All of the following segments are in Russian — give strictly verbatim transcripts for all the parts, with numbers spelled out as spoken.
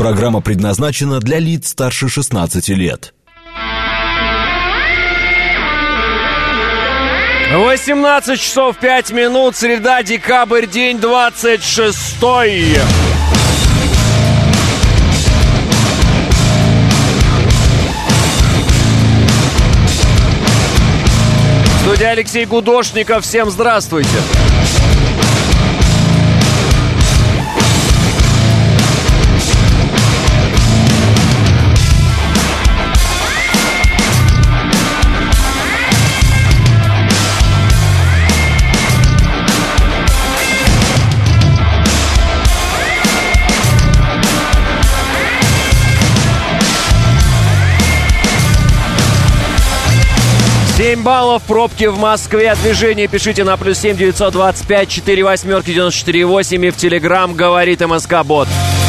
Программа предназначена для лиц старше шестнадцати лет. восемнадцать часов пять минут, среда, декабрь, день двадцать шестой. Студия Алексей Гудошников, всем здравствуйте. семь баллов, пробки в Москве. Движение пишите на плюс семь девятьсот двадцать пять четыре восьмерки девяносто четыре восемь и в Телеграм говорит МСК-бот.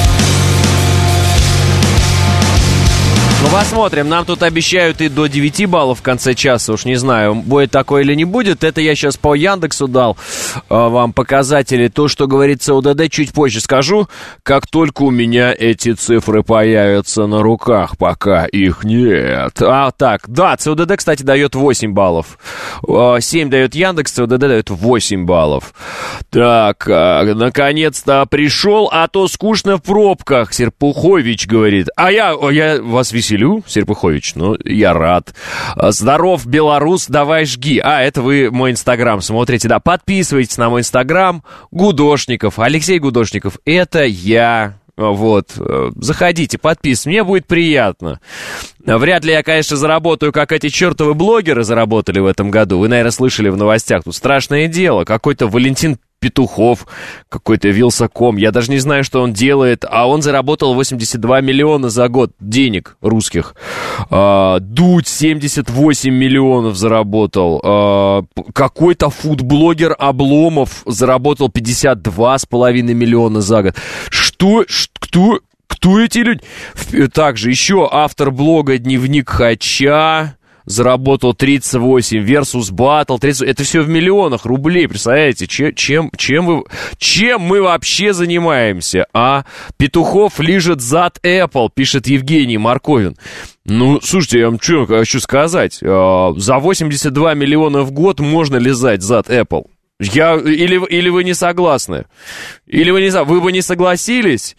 Ну, посмотрим. Нам тут обещают и до девяти баллов в конце часа. Уж не знаю, будет такое или не будет. Это я сейчас по Яндексу дал э, вам показатели. То, что говорит ЦУДД, чуть позже скажу. Как только у меня эти цифры появятся на руках. Пока их нет. А, так, да, ЦУДД, кстати, дает восемь баллов. Э, семь дает Яндекс, ЦУДД дает восемь баллов. Так, э, наконец-то пришел, а то скучно в пробках. Серпухович говорит. А я, я вас веселю. Серпухович, ну, я рад. Здоров, белорус, давай жги. А, это вы мой инстаграм смотрите, да. Подписывайтесь на мой инстаграм. Гудошников, Алексей Гудошников, это я. Вот, заходите, подписывайтесь, мне будет приятно. Вряд ли я, конечно, заработаю, как эти чертовы блогеры заработали в этом году. Вы, наверное, слышали в новостях. Тут страшное дело. Какой-то Валентин Петухов, какой-то Вилсаком, я даже не знаю, что он делает, а он заработал восемьдесят два миллиона за год денег русских. А, Дудь семьдесят восемь миллионов заработал. А, какой-то фудблогер Обломов заработал пятьдесят два с половиной миллиона за год. Что? Кто? Кто эти люди? Также еще автор блога «Дневник Хача» заработал тридцать восемь, Versus Battle тридцать. Это все в миллионах рублей, представляете? Чем, чем, чем, вы, чем мы вообще занимаемся? А Петухов лижет зад Apple, пишет Евгений Марковин. Ну, слушайте, я вам что хочу сказать. За восемьдесят два миллиона в год можно лизать зад Apple. Я, или, или вы не согласны? Или вы не, вы бы не согласились?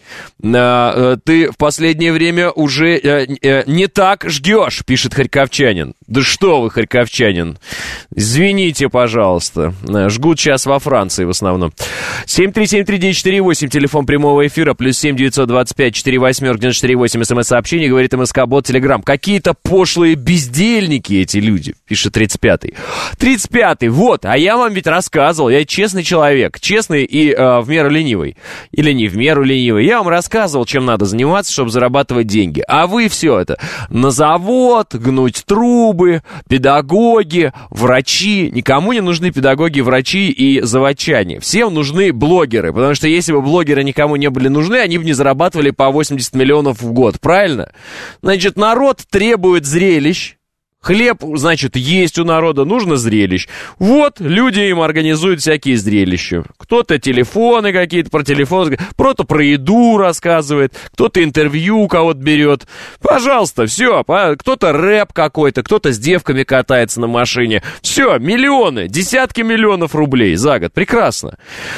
А, ты в последнее время уже а, а, не так жгешь, пишет харьковчанин. Да что вы, харьковчанин? Извините, пожалуйста. Жгут сейчас во Франции в основном. семь три семь три девять четыре восемь, телефон прямого эфира, плюс семь девятьсот двадцать пять четыре восьмерки девяносто четыре восемь, смс-сообщение, говорит МСК-бот, Телеграм. Какие-то пошлые бездельники эти люди, пишет тридцать пятый. тридцать пятый, вот, а я вам ведь рассказывал. Я честный человек, честный и э, в меру ленивый. Или не в меру ленивый. Я вам рассказывал, чем надо заниматься, чтобы зарабатывать деньги. А вы все это на завод, гнуть трубы, педагоги, врачи. Никому не нужны педагоги, врачи и заводчане. Всем нужны блогеры. Потому что если бы блогеры никому не были нужны, они бы не зарабатывали по восемьдесят миллионов в год. Правильно? Значит, народ требует зрелищ. Хлеб, значит, есть у народа, нужно зрелищ. Вот, люди им организуют всякие зрелища. Кто-то телефоны какие-то, про телефон, кто-то про еду рассказывает, кто-то интервью у кого-то берет. Пожалуйста, все, кто-то рэп какой-то, кто-то с девками катается на машине. Все, миллионы, десятки миллионов рублей за год. Прекрасно.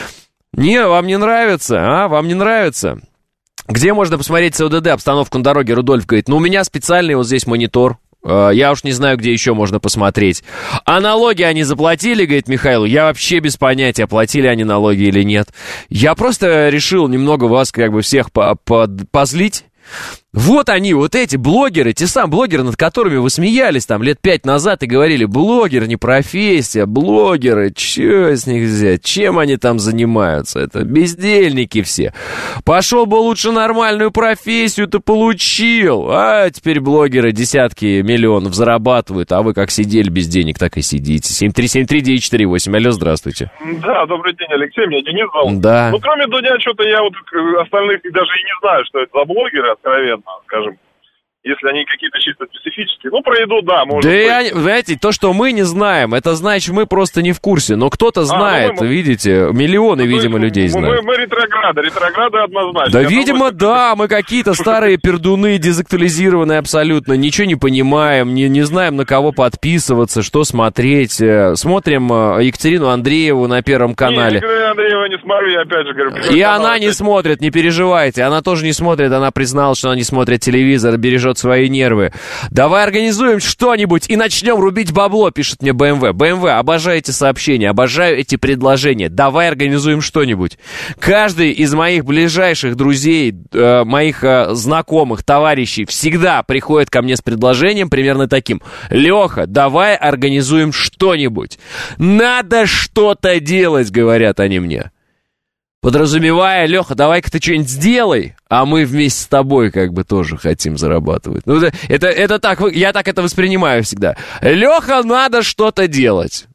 Не, вам не нравится, а? Вам не нравится? Где можно посмотреть ЦУДД, обстановку на дороге? Рудольф говорит, ну, у меня специальный вот здесь монитор. Я уж не знаю, где еще можно посмотреть. А налоги они заплатили, говорит Михаил. Я вообще без понятия, платили они налоги или нет. Я просто решил немного вас, как бы, всех по- по- позлить. Вот они, вот эти блогеры, те самые блогеры, над которыми вы смеялись там лет пять назад и говорили, блогер не профессия, блогеры, че с них взять, чем они там занимаются, это бездельники все. Пошел бы лучше нормальную профессию-то получил, а теперь блогеры десятки миллионов зарабатывают, а вы как сидели без денег, так и сидите. семь три семь три девять четыре восемь, алло, здравствуйте. Да, добрый день, Алексей, меня Денис зовут. Да. Ну, кроме Дудя, что-то я вот остальных даже и не знаю, что это за блогеры, откровенно, скажем. если они какие-то чисто специфические. Ну, про еду, да, может да быть. Да, знаете, то, что мы не знаем, это значит, мы просто не в курсе. Но кто-то знает, а, ну, мы, видите, миллионы, ну, видимо, есть, людей мы, знают. Мы, мы ретрограды, ретрограды однозначно. Да, видимо, да, мы какие-то старые пердуны, дезактуализированные абсолютно, ничего не понимаем, не, не знаем, на кого подписываться, что смотреть. Смотрим Екатерину Андрееву на Первом канале. Не, Екатерину Андрееву не смотрю, я опять же говорю. И она не смотрит, не переживайте, она тоже не смотрит, она призналась, что она не смотрит телевизор, бережет свои нервы. Давай организуем что-нибудь и начнем рубить бабло, пишет мне бэ эм вэ. бэ эм вэ, обожаю эти сообщения, обожаю эти предложения. Давай организуем что-нибудь. Каждый из моих ближайших друзей, э, моих э, знакомых, товарищей всегда приходит ко мне с предложением примерно таким. Леха, давай организуем что-нибудь. Надо что-то делать, говорят они мне. Подразумевая, Леха, давай-ка ты что-нибудь сделай, а мы вместе с тобой как бы тоже хотим зарабатывать. Ну, это, это, это так, я так это воспринимаю всегда. Леха, надо что-то делать.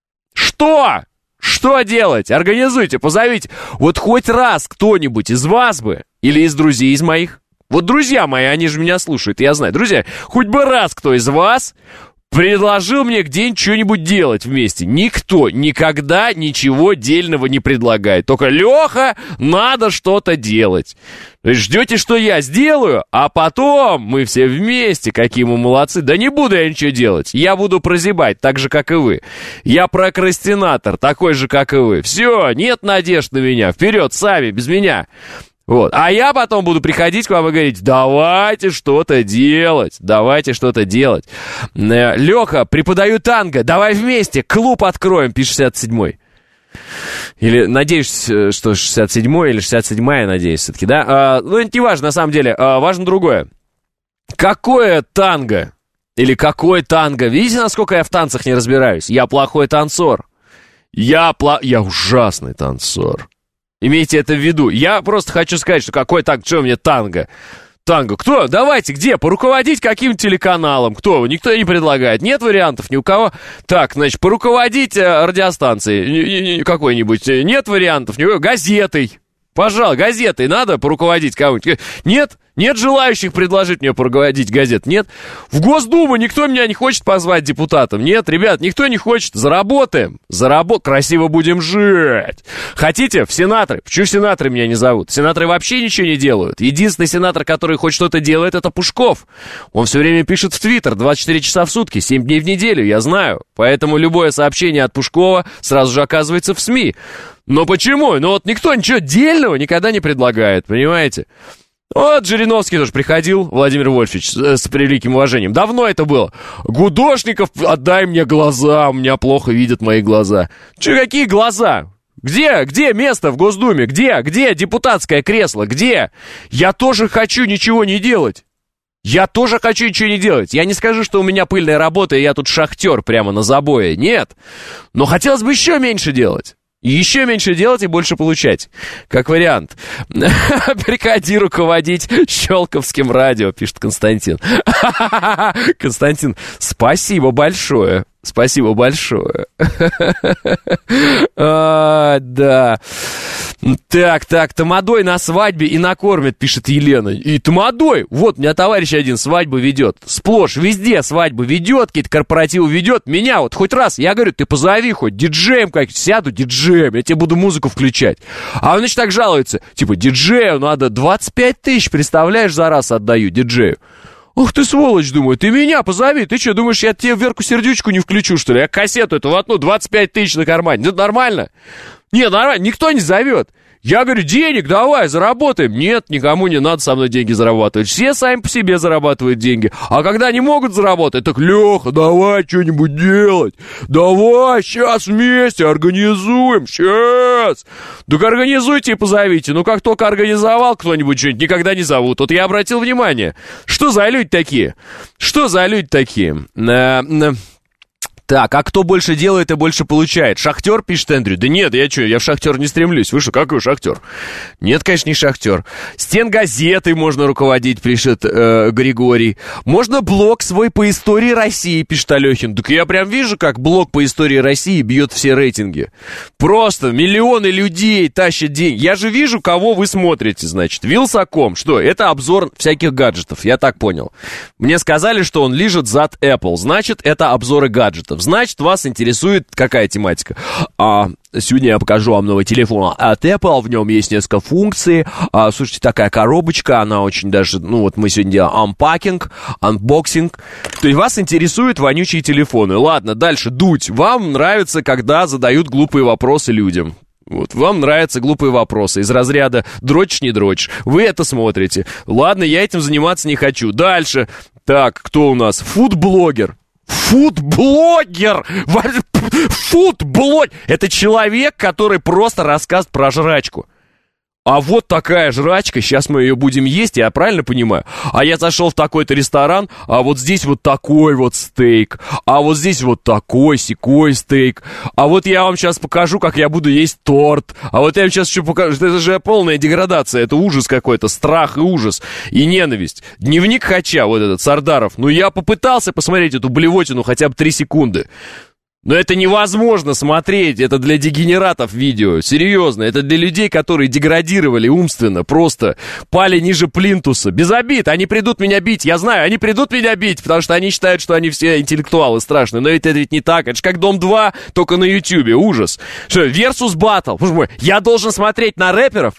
Что? Что делать? Организуйте, позовите. Вот хоть раз кто-нибудь из вас бы, или из друзей из моих, вот друзья мои, они же меня слушают, я знаю. Друзья, хоть бы раз кто из вас предложил мне где-нибудь что-нибудь делать вместе. Никто никогда ничего дельного не предлагает. Только, Леха, надо что-то делать. То есть ждете, что я сделаю, а потом мы все вместе, какие мы молодцы. Да не буду я ничего делать. Я буду прозябать, так же, как и вы. Я прокрастинатор, такой же, как и вы. Все, нет надежд на меня. Вперед, сами, без меня. Вот. А я потом буду приходить к вам и говорить, давайте что-то делать, давайте что-то делать. Леха, преподаю танго, давай вместе клуб откроем, пишет шестьдесят седьмой. Или, надеюсь, что шестьдесят седьмой или шестьдесят седьмая, надеюсь, все-таки, да? А, ну, это не важно, на самом деле, а, важно другое. Какое танго? Или какой танго? Видите, насколько я в танцах не разбираюсь? Я плохой танцор. Я, пло... я ужасный танцор. Имейте это в виду. Я просто хочу сказать, что какой танго, что мне танго? Танго. Кто? Давайте, где? Поруководить каким-то телеканалом. Кто? Никто не предлагает. Нет вариантов ни у кого. Так, значит, поруководить э, радиостанцией какой-нибудь. Нет вариантов ни у кого. Газетой. Пожалуй, газетой надо поруководить кого-нибудь. Нет? Нет желающих предложить мне поруководить газет? Нет? В Госдуму никто меня не хочет позвать депутатом? Нет, ребят, никто не хочет. Заработаем. Заработ... Красиво будем жить. Хотите? В сенаторы. Почему сенаторы меня не зовут? Сенаторы вообще ничего не делают. Единственный сенатор, который хоть что-то делает, это Пушков. Он все время пишет в Твиттер двадцать четыре часа в сутки, семь дней в неделю, я знаю. Поэтому любое сообщение от Пушкова сразу же оказывается в СМИ. Но почему? Ну вот никто ничего дельного никогда не предлагает, понимаете? Вот Жириновский тоже приходил, Владимир Вольфович, с, с превеликим уважением. Давно это было. Гудошников, отдай мне глаза, у меня плохо видят мои глаза. Че, какие глаза? Где? Где место в Госдуме? Где? Где депутатское кресло? Где? Я тоже хочу ничего не делать. Я тоже хочу ничего не делать. Я не скажу, что у меня пыльная работа, и я тут шахтер прямо на забое. Нет. Но хотелось бы еще меньше делать. Еще меньше делать и больше получать. Как вариант. Приходи руководить Щелковским радио, пишет Константин. Константин, спасибо большое. Спасибо большое. а, да. Так, так, тамадой на свадьбе и накормит, пишет Елена. И тамадой, вот, у меня товарищ один свадьбу ведет. Сплошь, везде свадьбу ведет, какие-то корпоративы ведет. Меня вот хоть раз, я говорю, ты позови хоть диджеем как-то, сяду диджеем, я тебе буду музыку включать. А он, значит, так жалуется. Типа, диджею надо двадцать пять тысяч, представляешь, за раз отдаю диджею. Ух ты, сволочь, думаю, ты меня позови. Ты что, думаешь, я тебе Верку Сердючку не включу, что ли? Я кассету эту вотну, двадцать пять тысяч на кармане. Это нормально? Нет, нормально, никто не зовет. Я говорю, денег давай, заработаем. Нет, никому не надо со мной деньги зарабатывать. Все сами по себе зарабатывают деньги. А когда не могут заработать, так, Леха, давай что-нибудь делать. Давай, сейчас вместе организуем, сейчас. Так организуйте и позовите. Ну, как только организовал кто-нибудь что-нибудь, никогда не зовут. Вот я обратил внимание. Что за люди такие? Что за люди такие? Так, а кто больше делает и больше получает? Шахтер, пишет Эндрю. Да нет, я что, я в Шахтер не стремлюсь. Вы что, какой Шахтер? Нет, конечно, не Шахтер. Стенгазетой можно руководить, пишет э, Григорий. Можно блог свой по истории России, пишет Алехин. Так я прям вижу, как блог по истории России бьет все рейтинги. Просто миллионы людей тащат деньги. Я же вижу, кого вы смотрите, значит. Вилсаком. Что? Это обзор всяких гаджетов, я так понял. Мне сказали, что он лижет зад Apple. Значит, это обзоры гаджетов. Значит, вас интересует какая тематика? А, сегодня я покажу вам новый телефон от Apple, в нем есть несколько функций. А, слушайте, такая коробочка, она очень даже, ну вот мы сегодня делаем анпакинг, анбоксинг. То есть вас интересуют вонючие телефоны. Ладно, дальше, дуть. Вам нравится, когда задают глупые вопросы людям. Вот, вам нравятся глупые вопросы из разряда дрочишь, не дрочишь. Вы это смотрите. Ладно, я этим заниматься не хочу. Дальше. Так, кто у нас? Фудблогер. Фудблогер! Фудблогер! Это человек, который просто рассказывает про жрачку. А вот такая жрачка, сейчас мы ее будем есть, я правильно понимаю? А я зашел в такой-то ресторан, а вот здесь вот такой вот стейк, а вот здесь вот такой, сякой стейк, а вот я вам сейчас покажу, как я буду есть торт, а вот я вам сейчас еще покажу, это же полная деградация, это ужас какой-то, страх и ужас, и ненависть. Дневник Хача, вот этот, Сардаров, ну я попытался посмотреть эту блевотину хотя бы три секунды. Но это невозможно смотреть, это для дегенератов видео, серьезно, это для людей, которые деградировали умственно, просто пали ниже плинтуса, без обид, они придут меня бить, я знаю, они придут меня бить, потому что они считают, что они все интеллектуалы страшные, но это ведь не так, это же как Дом два, только на Ютьюбе, ужас. Что, Versus Battle, боже мой, я должен смотреть на рэперов?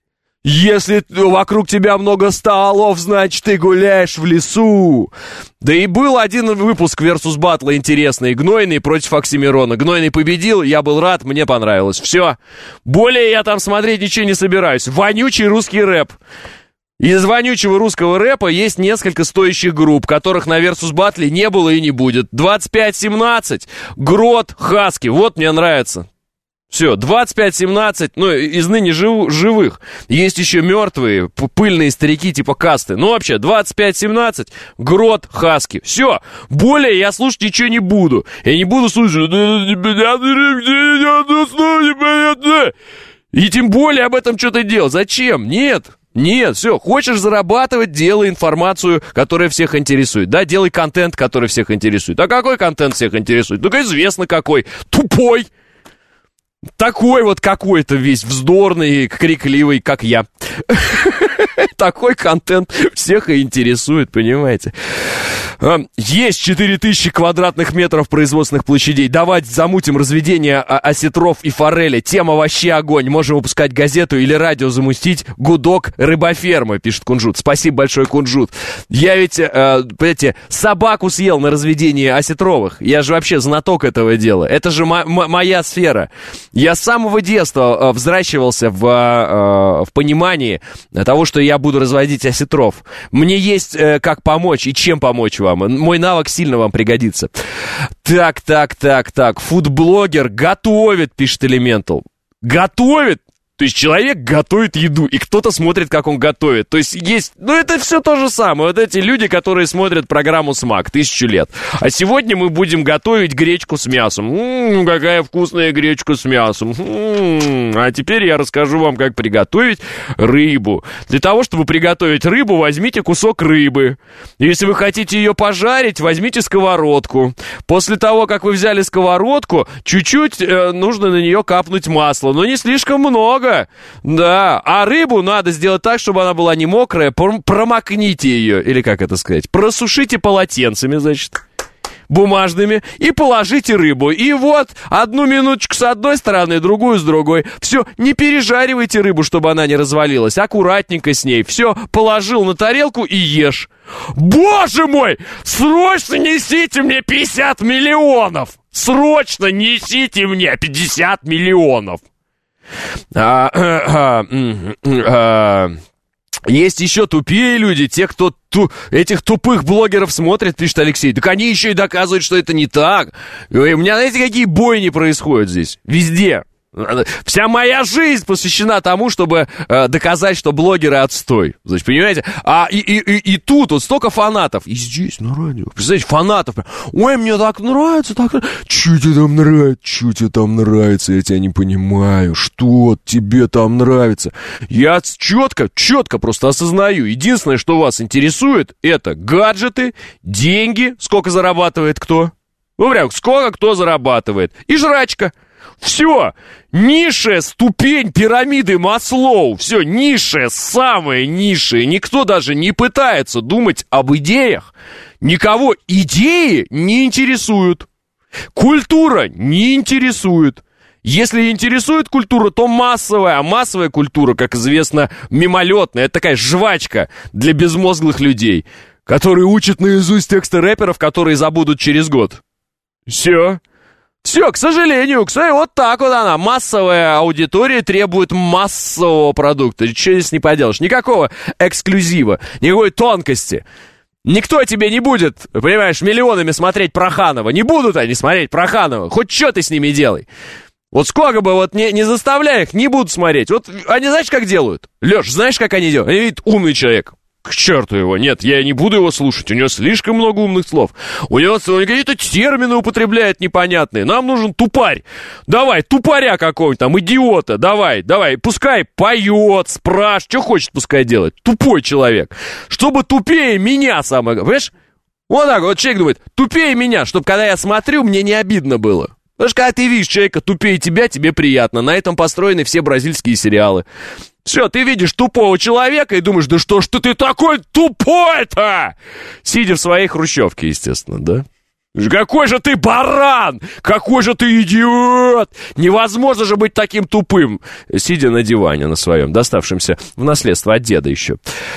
Если вокруг тебя много столов, значит, ты гуляешь в лесу. Да и был один выпуск Versus Battle интересный. Гнойный против Оксимирона. Гнойный победил, я был рад, мне понравилось. Все. Более я там смотреть ничего не собираюсь. Вонючий русский рэп. Из вонючего русского рэпа есть несколько стоящих групп, которых на Versus Battle не было и не будет. двадцать пять семнадцать, Грот, Хаски. Вот мне нравится. Все, двадцать пять семнадцать, ну, из ныне жив, живых. Есть еще мертвые, пыльные старики типа Касты. Ну, вообще, двадцать пять семнадцать, Грот, Хаски. Все, более я слушать ничего не буду. Я не буду слушать... И тем более об этом что-то делать. Зачем? Нет. Нет, все, хочешь зарабатывать, делай информацию, которая всех интересует. Да, делай контент, который всех интересует. А какой контент всех интересует? Ну, известно какой. Тупой. Такой вот какой-то весь вздорный, крикливый, как я. Такой контент всех и интересует, понимаете? Есть четыре тысячи квадратных метров производственных площадей. Давайте замутим разведение осетров и форели. Тема вообще огонь. Можем выпускать газету или радио замустить. Гудок рыбофермы, пишет Кунжут. Спасибо большое, Кунжут. Я ведь, э, понимаете, собаку съел на разведении осетровых. Я же вообще знаток этого дела. Это же мо- мо- моя сфера. Я с самого детства взращивался в, э, в понимании того, что я буду разводить осетров. Мне есть э, как помочь и чем помочь вам. Мой навык сильно вам пригодится. Так, так, так, так. Фудблогер готовит, пишет Elemental. Готовит? То есть человек готовит еду, и кто-то смотрит, как он готовит. То есть есть... Ну, это все то же самое. Вот эти люди, которые смотрят программу «Смак» тысячу лет. А сегодня мы будем готовить гречку с мясом. М-м, какая вкусная гречка с мясом. М-м. А теперь я расскажу вам, как приготовить рыбу. Для того, чтобы приготовить рыбу, возьмите кусок рыбы. Если вы хотите ее пожарить, возьмите сковородку. После того, как вы взяли сковородку, чуть-чуть э, нужно на нее капнуть масла. Но не слишком много. Да, а рыбу надо сделать так, чтобы она была не мокрая. Промокните ее, или как это сказать, просушите полотенцами, значит, бумажными, и положите рыбу. И вот, одну минуточку с одной стороны, другую с другой. Все, не пережаривайте рыбу, чтобы она не развалилась. Аккуратненько с ней. Все, положил на тарелку и ешь. Боже мой! Срочно несите мне пятьдесят миллионов! Срочно несите мне пятьдесят миллионов! А, а, а, а, есть еще тупее люди, те, кто ту, этих тупых блогеров смотрит, пишет Алексей. Так они еще и доказывают, что это не так. И у меня, знаете, какие бойни происходят здесь? Везде. Вся моя жизнь посвящена тому, чтобы э, доказать, что блогеры отстой. Значит, понимаете? А и, и, и, и тут вот столько фанатов. И здесь на радио. Представляете, фанатов. Ой, мне так нравится, так нравится. Чё тебе там нравится? Чё тебе там нравится? Я тебя не понимаю. Что тебе там нравится? Я четко, четко просто осознаю. Единственное, что вас интересует, это гаджеты, деньги. Сколько зарабатывает кто? Ну, прям, сколько кто зарабатывает. И жрачка. Все, низшая ступень пирамиды Маслоу, все, низшая, самая низшая, никто даже не пытается думать об идеях, никого идеи не интересуют, культура не интересует. Если интересует культура, то массовая, а массовая культура, как известно, мимолетная, это такая жвачка для безмозглых людей, которые учат наизусть тексты рэперов, которые забудут через год. Все. Все, к сожалению, кстати, вот так вот она. Массовая аудитория требует массового продукта. Что здесь не поделаешь? Никакого эксклюзива, никакой тонкости. Никто тебе не будет, понимаешь, миллионами смотреть Проханова. Не будут они смотреть Проханова. Хоть что ты с ними делай. Вот сколько бы вот не, не заставляй их, не будут смотреть. Вот они знаешь, как делают? Леш, знаешь, как они делают? Они видят, умный человек. К черту его, нет, я не буду его слушать, у него слишком много умных слов. У него, он какие-то термины употребляет непонятные. Нам нужен тупарь. Давай, тупаря какого-нибудь там, идиота, давай, давай. Пускай поет, спрашивает, что хочет, пускай делает. Тупой человек. Чтобы тупее меня, самое, понимаешь? Вот так вот человек думает, тупее меня, чтобы когда я смотрю, мне не обидно было. Потому что когда ты видишь человека тупее тебя, тебе приятно. На этом построены все бразильские сериалы. Все, ты видишь тупого человека и думаешь, да что ж ты такой тупой-то? Сидя в своей хрущевке, естественно, да? Какой же ты баран! Какой же ты идиот! Невозможно же быть таким тупым, сидя на диване на своем, доставшемся в наследство от деда еще.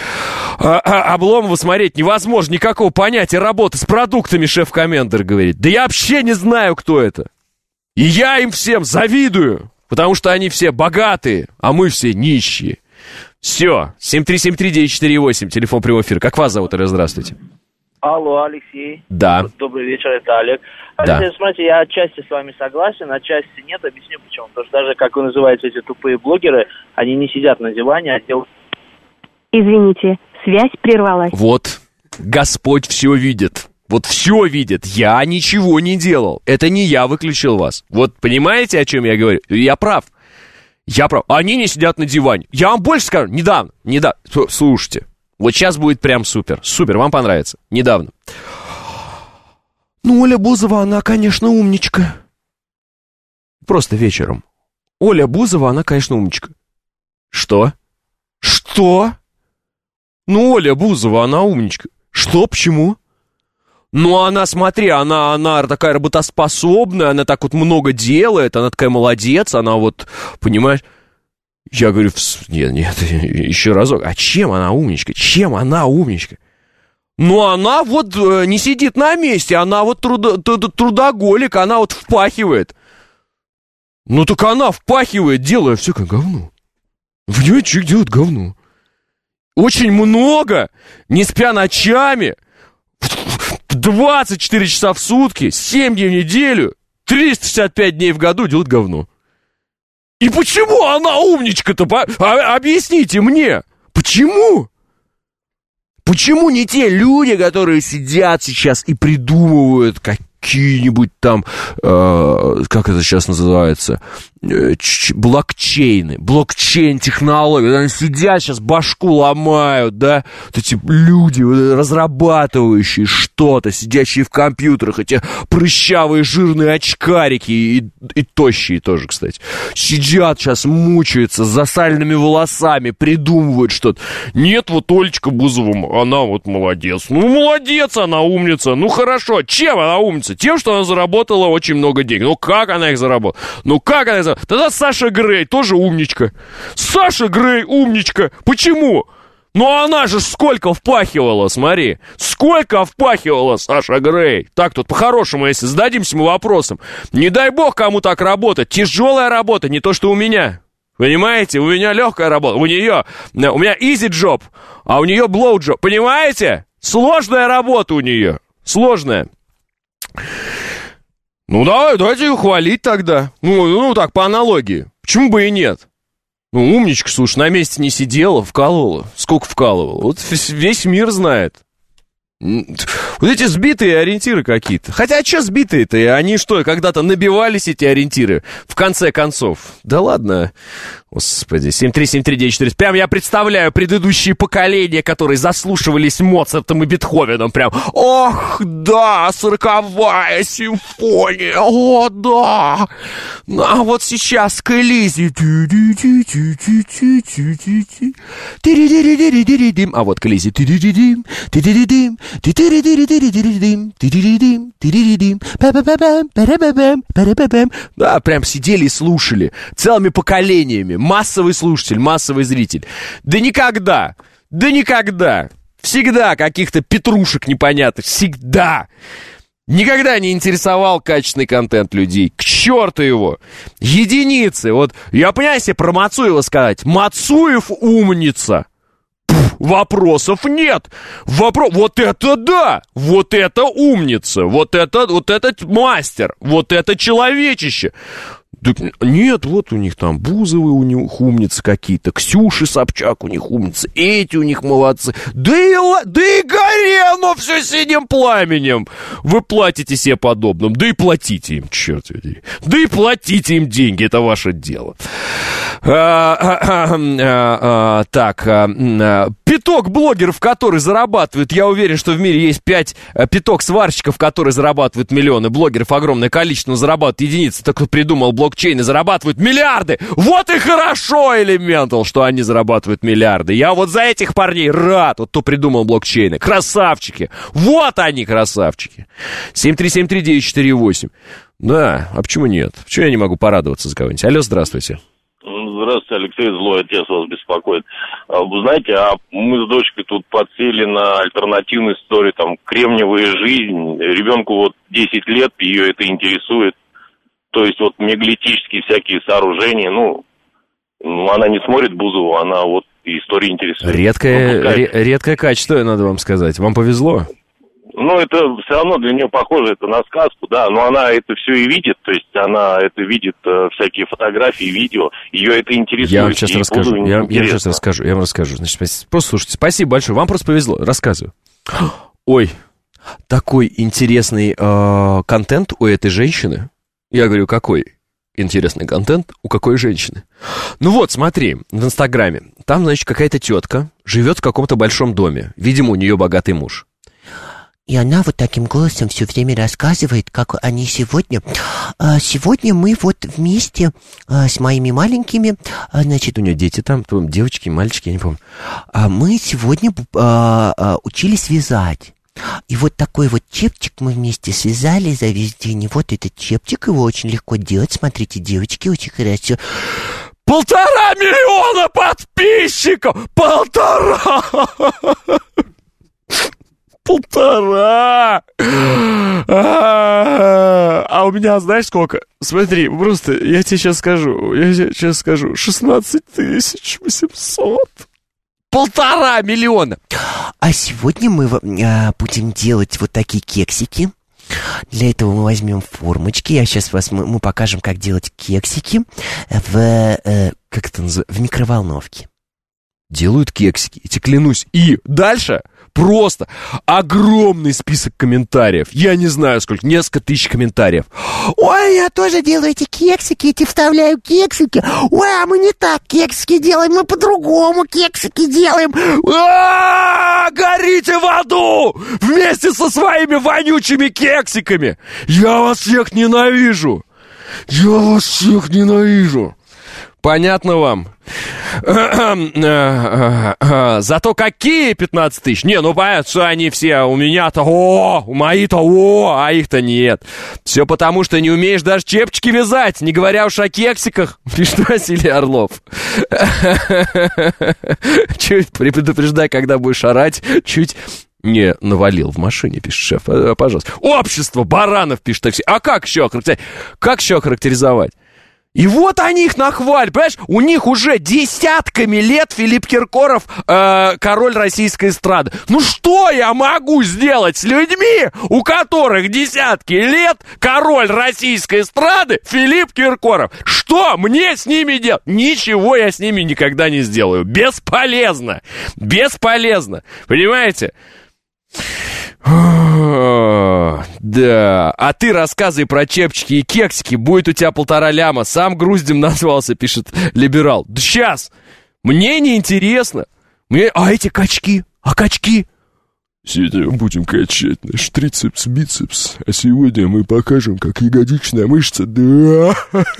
А, а, Обломова смотреть невозможно, никакого понятия работы с продуктами, шеф-комендер говорит. Да я вообще не знаю, кто это. И я им всем завидую. Потому что они все богатые, а мы все нищие. Все. семь три семь три девять четыре восемь. Телефон прямого эфира. Как вас зовут, Олег? Здравствуйте. Алло, Алексей. Да. Добрый вечер, это Олег. Да. Алексей, смотрите, я отчасти с вами согласен, отчасти нет. Объясню почему. Потому что даже, как вы называете, эти тупые блогеры, они не сидят на диване, а делают... Извините, связь прервалась. Вот. Господь все видит. Вот все видит, я ничего не делал. Это не я выключил вас. Вот понимаете, о чем я говорю? Я прав. Я прав. Они не сидят на диване. Я вам больше скажу, недавно, недавно. Слушайте, вот сейчас будет прям супер. Супер, вам понравится. Недавно. Ну, Оля Бузова, она, конечно, умничка. Просто вечером. Оля Бузова, она, конечно, умничка. Что? Что? Ну, Оля Бузова, она умничка. Что, почему? Ну, она, смотри, она, она такая работоспособная, она так вот много делает, она такая молодец, она вот, понимаешь... Я говорю, нет, нет, еще разок, а чем она умничка? Чем она умничка? Ну, она вот не сидит на месте, она вот трудо, трудоголик, она вот впахивает. Ну, так она впахивает, делая все как говно. Понимаете, человек делает говно. Очень много, не спя ночами... двадцать четыре часа в сутки, семь дней в неделю, триста шестьдесят пять дней в году делать говно. И почему она умничка-то? А, объясните мне, почему? Почему не те люди, которые сидят сейчас и придумывают какие-нибудь там, э, как это сейчас называется, э, ч- блокчейны, блокчейн-технологии, они сидят сейчас, башку ломают, да, вот эти люди, разрабатывающие что-то, сидящие в компьютерах, эти прыщавые жирные очкарики и, и тощие тоже, кстати, сидят сейчас, мучаются с засальными волосами, придумывают что-то. Нет, вот Олечка Бузова, она вот молодец. Ну, молодец, она умница. Ну, хорошо. Чем она умница? Тем, что она заработала очень много денег. Ну, как она их заработала? Ну, как она их заработала? Тогда Саша Грей тоже умничка. Саша Грей умничка. Почему? Ну, она же сколько впахивала, смотри. Сколько впахивала Саша Грей. Так, тут по-хорошему, если зададимся мы вопросом. Не дай бог кому так работать. Тяжелая работа, не то, что у меня. Понимаете? У меня легкая работа. У нее, у меня easy job, а у нее blow job. Понимаете? Сложная работа у нее. Сложная. Ну, давай, давайте ее хвалить тогда. Ну, ну, так, по аналогии. Почему бы и нет? Ну, умничка, слушай, на месте не сидела, вкалывала. Сколько вкалывала? Вот весь мир знает. Вот эти сбитые ориентиры какие-то. Хотя, а что сбитые-то? Они что, когда-то набивались, эти ориентиры? В конце концов. Да ладно. Господи, семь три семь три девять четыре. Прям я представляю предыдущие поколения, которые заслушивались Моцартом и Бетховеном. Прям, ох, да, сороковая симфония, о, да. А вот сейчас к Элизе. А вот к Элизе. Да, прям сидели и слушали целыми поколениями. Массовый слушатель, массовый зритель. Да никогда, да никогда. Всегда каких-то петрушек непонятных, всегда. Никогда не интересовал качественный контент людей. К черту его. Единицы. Вот я понимаю, себе про Мацуева сказать. Мацуев умница. Пфф, вопросов нет. Вопро... Вот это да. Вот это умница. Вот это, вот этот мастер. Вот это человечище. Да, нет, вот у них там Бузовы, у них умницы какие-то, Ксюши Собчак у них умницы, эти у них молодцы. Да и, да и горе оно все синим пламенем. Вы платите себе подобным, да и платите им, черт возьми. Да и платите им деньги, это ваше дело. А, а, а, а, так, а, а, пяток блогеров, которые зарабатывают, я уверен, что в мире есть пять пяток сварщиков, которые зарабатывают миллионы. Блогеров огромное количество, но зарабатывают единицы. Так кто придумал блогчейн и зарабатывают миллиарды. Вот и хорошо, Elemental, что они зарабатывают миллиарды. Я вот за этих парней рад, вот кто придумал блокчейны. Красавчики. Вот они, красавчики. семь три семь три девять четыре восемь. Да, а почему нет? Почему я не могу порадоваться за кого-нибудь? Алло, здравствуйте. Здравствуйте, Алексей, злой отец вас беспокоит. Вы знаете, а мы с дочкой тут подсели на альтернативную историю, там, кремниевая жизнь. Ребенку вот десять лет, ее это интересует. То есть вот мегалитические всякие сооружения, ну, ну она не смотрит Бузову, она вот истории интересует. Редкое, ну, ре- редкое качество, надо вам сказать. Вам повезло? Ну, это все равно для нее похоже, это на сказку, да, но она это все и видит, то есть она это видит, э, всякие фотографии, видео, ее это интересует. Я вам сейчас расскажу, я, я вам сейчас расскажу, я вам расскажу. Значит, просто слушайте, спасибо большое, вам просто повезло, рассказываю. Ой, такой интересный э, контент у этой женщины. Я говорю, какой интересный контент у какой женщины. Ну вот, смотри, в Инстаграме. Там, значит, какая-то тетка живет в каком-то большом доме. Видимо, у нее богатый муж. И она вот таким голосом все время рассказывает, как они сегодня... Сегодня мы вот вместе с моими маленькими... Значит, у нее дети там, девочки, мальчики, я не помню. Мы сегодня учились вязать. И вот такой вот чепчик мы вместе связали за весь день. И вот этот чепчик, его очень легко делать. Смотрите, девочки, очень хорошо. Полтора миллиона подписчиков! Полтора! Полтора! А у меня, знаешь, сколько? Смотри, просто я тебе сейчас скажу. Я тебе сейчас скажу. шестнадцать тысяч восемьсот. Полтора миллиона! А сегодня мы э, будем делать вот такие кексики. Для этого мы возьмем формочки. Я сейчас вас, мы, мы покажем, как делать кексики в, э, как это называется, в микроволновке. Делают кексики, я тебе клянусь. И дальше просто огромный список комментариев. Я не знаю сколько, несколько тысяч комментариев. Ой, я тоже делаю эти кексики, эти вставляю кексики. Ой, а мы не так кексики делаем, мы по-другому кексики делаем. А-а-а! Горите в аду вместе со своими вонючими кексиками. Я вас всех ненавижу. Я вас всех ненавижу. Понятно вам? Зато какие пятнадцать тысяч? Не, ну понятно, что они все, у меня-то о, у мои-то о, а их-то нет. Все потому, что не умеешь даже чепчики вязать, не говоря уж о кексиках. Пишет Василий Орлов. Чуть предупреждай, когда будешь орать, чуть... Не навалил в машине, пишет шеф. Пожалуйста. Общество баранов, пишет такси. А как еще охарактеризовать? Как еще охарактеризовать? И вот они их нахвалят, понимаешь? У них уже десятками лет Филипп Киркоров э, король российской эстрады. Ну что я могу сделать с людьми, у которых десятки лет король российской эстрады Филипп Киркоров? Что мне с ними делать? Ничего я с ними никогда не сделаю. Бесполезно. Бесполезно. Понимаете? Да, а ты рассказывай про чепчики и кексики, будет у тебя полтора ляма. Сам груздем назвался, пишет либерал. Да сейчас, мне не интересно. Мне... А эти качки, а качки? Сегодня будем качать наш трицепс, бицепс. А сегодня мы покажем, как ягодичная мышца. Да.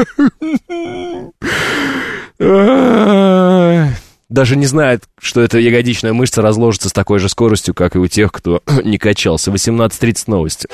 Даже не знает, что эта ягодичная мышца разложится с такой же скоростью, как и у тех, кто не качался. восемнадцать тридцать новости.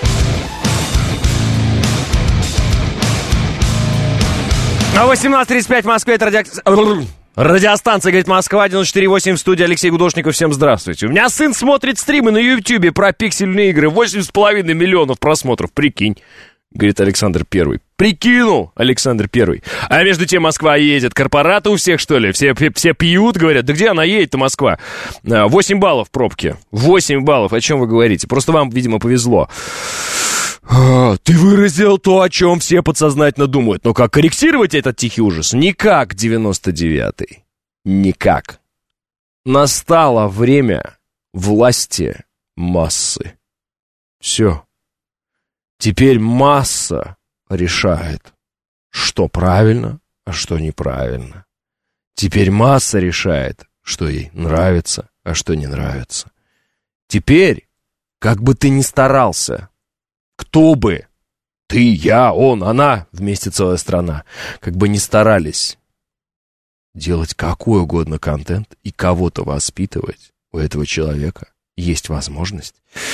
А восемнадцать тридцать пять в Москве, это радио... радиостанция, говорит, Москва, девяносто четыре восемь, в студии Алексей Гудошников. Всем здравствуйте. У меня сын смотрит стримы на Ютьюбе про пиксельные игры. восемь с половиной миллионов просмотров, прикинь. Говорит Александр Первый. Прикинул, Александр Первый. А между тем Москва едет. Корпораты у всех, что ли? Все, все пьют, говорят. Да где она едет-то, Москва? восемь баллов пробки. восемь баллов. О чем вы говорите? Просто вам, видимо, повезло. Ты выразил то, о чем все подсознательно думают. Но как корректировать этот тихий ужас? Никак, девяносто девятый. Никак. Настало время власти массы. Все. Теперь масса решает, что правильно, а что неправильно. Теперь масса решает, что ей нравится, а что не нравится. Теперь, как бы ты ни старался, кто бы, ты, я, он, она, вместе целая страна, как бы ни старались делать какой угодно контент и кого-то воспитывать, у этого человека есть возможность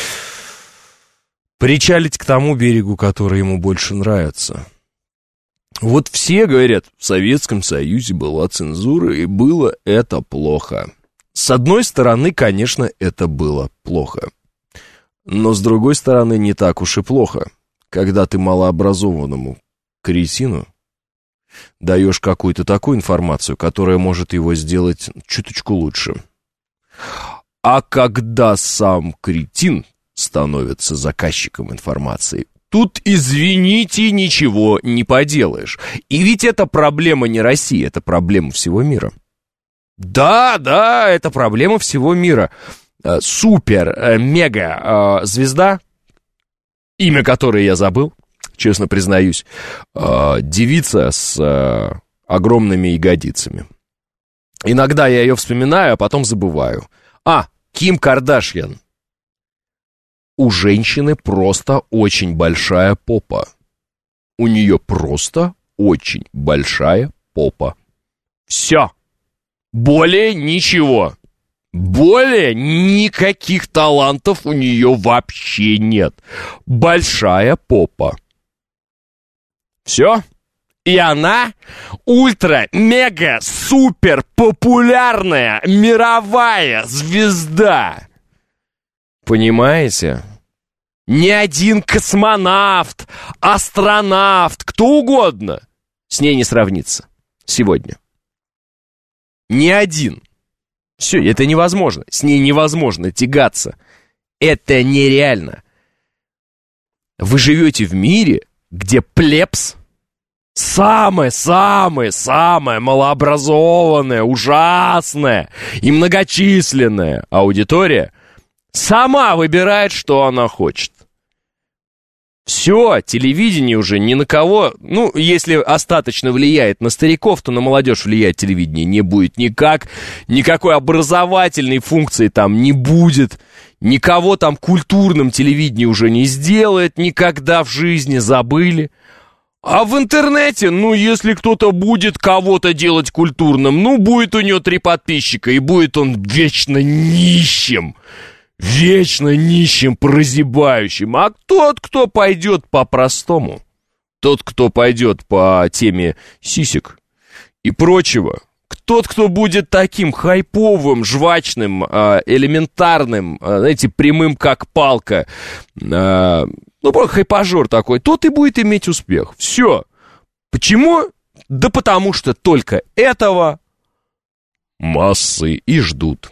причалить к тому берегу, который ему больше нравится. Вот все говорят, в Советском Союзе была цензура, и было это плохо. С одной стороны, конечно, это было плохо. Но с другой стороны, не так уж и плохо, когда ты малообразованному кретину даешь какую-то такую информацию, которая может его сделать чуточку лучше. А когда сам кретин становится заказчиком информации, тут, извините, ничего не поделаешь. И ведь это проблема не России, это проблема всего мира. Да, да, это проблема всего мира. Супер, мега звезда, имя которой я забыл, честно признаюсь, девица с огромными ягодицами. Иногда я ее вспоминаю, а потом забываю. А, Ким Кардашьян. У женщины просто очень большая попа. У нее просто очень большая попа. Все. Более ничего. Более никаких талантов у нее вообще нет. Большая попа. Все. И она ультра-мега-супер-популярная мировая звезда. Понимаете? Ни один космонавт, астронавт, кто угодно с ней не сравнится сегодня. Ни один. Все, это невозможно. С ней невозможно тягаться. Это нереально. Вы живете в мире, где плебс, самая-самая-самая малообразованная, ужасная и многочисленная аудитория сама выбирает, что она хочет. Все, телевидение уже ни на кого, ну, если остаточно влияет на стариков, то на молодежь влиять телевидение не будет никак, никакой образовательной функции там не будет, никого там культурным телевидение уже не сделает, никогда в жизни, забыли. А в интернете, ну, если кто-то будет кого-то делать культурным, ну, будет у него три подписчика, и будет он вечно нищим. Вечно нищим, прозябающим. А тот, кто пойдет по-простому, тот, кто пойдет по теме сисек и прочего, тот, кто будет таким хайповым, жвачным, элементарным, знаете, прямым как палка, ну, хайпажор такой, тот и будет иметь успех. Все. Почему? Да потому что только этого массы и ждут.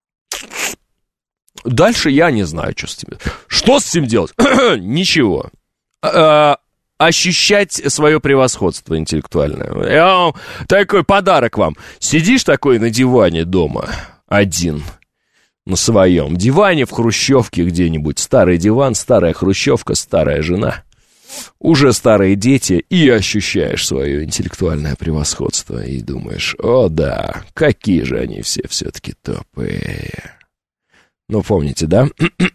Дальше я не знаю, что с этим. Что с этим делать? Ничего. А, ощущать свое превосходство интеллектуальное. Я вам такой подарок вам. Сидишь такой на диване дома, один, на своем диване в хрущевке где-нибудь. Старый диван, старая хрущевка, старая жена. Уже старые дети, и ощущаешь свое интеллектуальное превосходство. И думаешь, о да, какие же они все все-таки тупые. Ну, помните, да?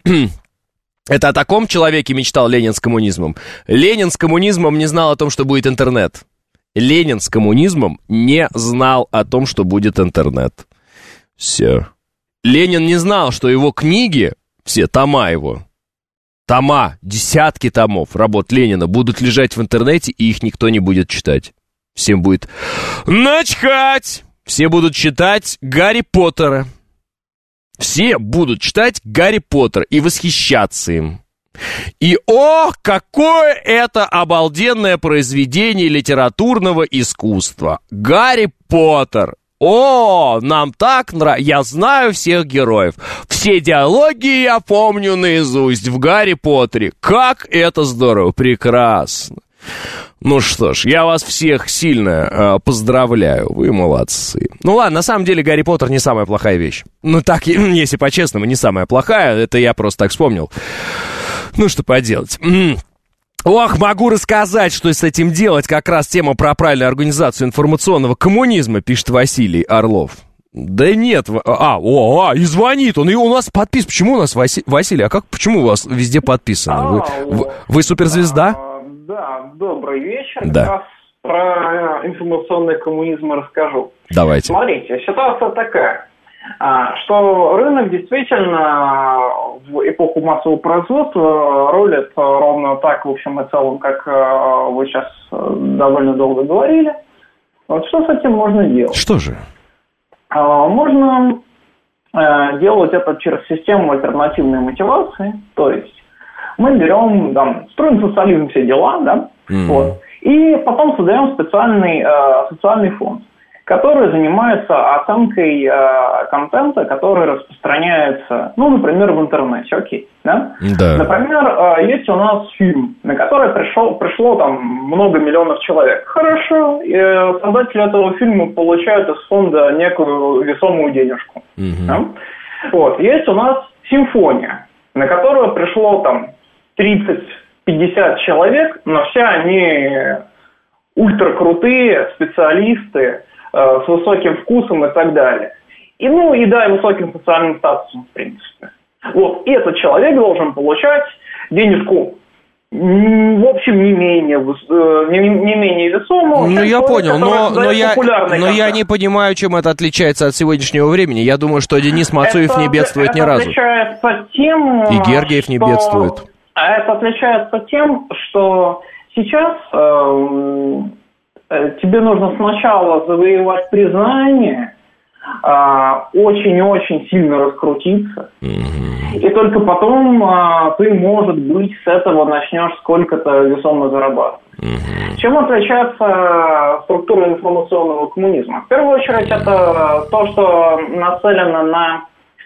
Это о таком человеке мечтал Ленин с коммунизмом. Ленин с коммунизмом не знал о том, что будет интернет. Ленин с коммунизмом не знал о том, что будет интернет. Все. Ленин не знал, что его книги, все тома его, тома, десятки томов работ Ленина будут лежать в интернете, и их никто не будет читать. Всем будет начхать! Все будут читать Гарри Поттера. Все будут читать Гарри Поттер и восхищаться им. И, о, какое это обалденное произведение литературного искусства! Гарри Поттер! О, нам так нравится! Я знаю всех героев. Все диалоги я помню наизусть в Гарри Поттере. Как это здорово! Прекрасно! Ну что ж, я вас всех сильно э, поздравляю, вы молодцы. Ну ладно, на самом деле Гарри Поттер не самая плохая вещь. Ну так, если по-честному, не самая плохая, это я просто так вспомнил. Ну что поделать. Ох, могу рассказать, что с этим делать, как раз тема про правильную организацию информационного коммунизма, пишет Василий Орлов. Да нет, а, о, а, и звонит он, и у нас подпис. Почему у нас Васи... Василий, а как, почему у вас везде подписано? Вы, вы, вы суперзвезда? Да, добрый вечер. Да. Как раз про информационный коммунизм расскажу. Давайте. Смотрите, ситуация такая, что рынок действительно в эпоху массового производства рулит ровно так, в общем и целом, как вы сейчас довольно долго говорили. Вот что с этим можно делать? Что же? Можно делать это через систему альтернативной мотивации, то есть мы берем, там, строим социализм, все дела, да, mm-hmm. вот, и потом создаем специальный э, социальный фонд, который занимается оценкой э, контента, который распространяется, ну, например, в интернете, окей, да? Да. Например, э, есть у нас фильм, на который пришел, пришло там много миллионов человек. Хорошо, э, создатели этого фильма получают из фонда некую весомую денежку. Mm-hmm. Да? Вот, есть у нас симфония, на которую пришло там тридцать-пятьдесят человек, но все они ультракрутые специалисты э, с высоким вкусом и так далее. И, ну, и да, и высоким социальным статусом, в принципе. Вот, и этот человек должен получать денежку, в общем, не менее, не, не менее весомую. Ну, я понял, но, но, я, но я не понимаю, чем это отличается от сегодняшнего времени. Я думаю, что Денис Мацуев это, не бедствует это ни разу. Отличается тем, и Гергиев что... не бедствует. А это отличается тем, что сейчас э, э, тебе нужно сначала завоевать признание, э, очень-очень сильно раскрутиться, mm-hmm. и только потом э, ты, может быть, с этого начнешь сколько-то весомо зарабатывать. Mm-hmm. Чем отличается структура информационного коммунизма? В первую очередь, это то, что нацелено на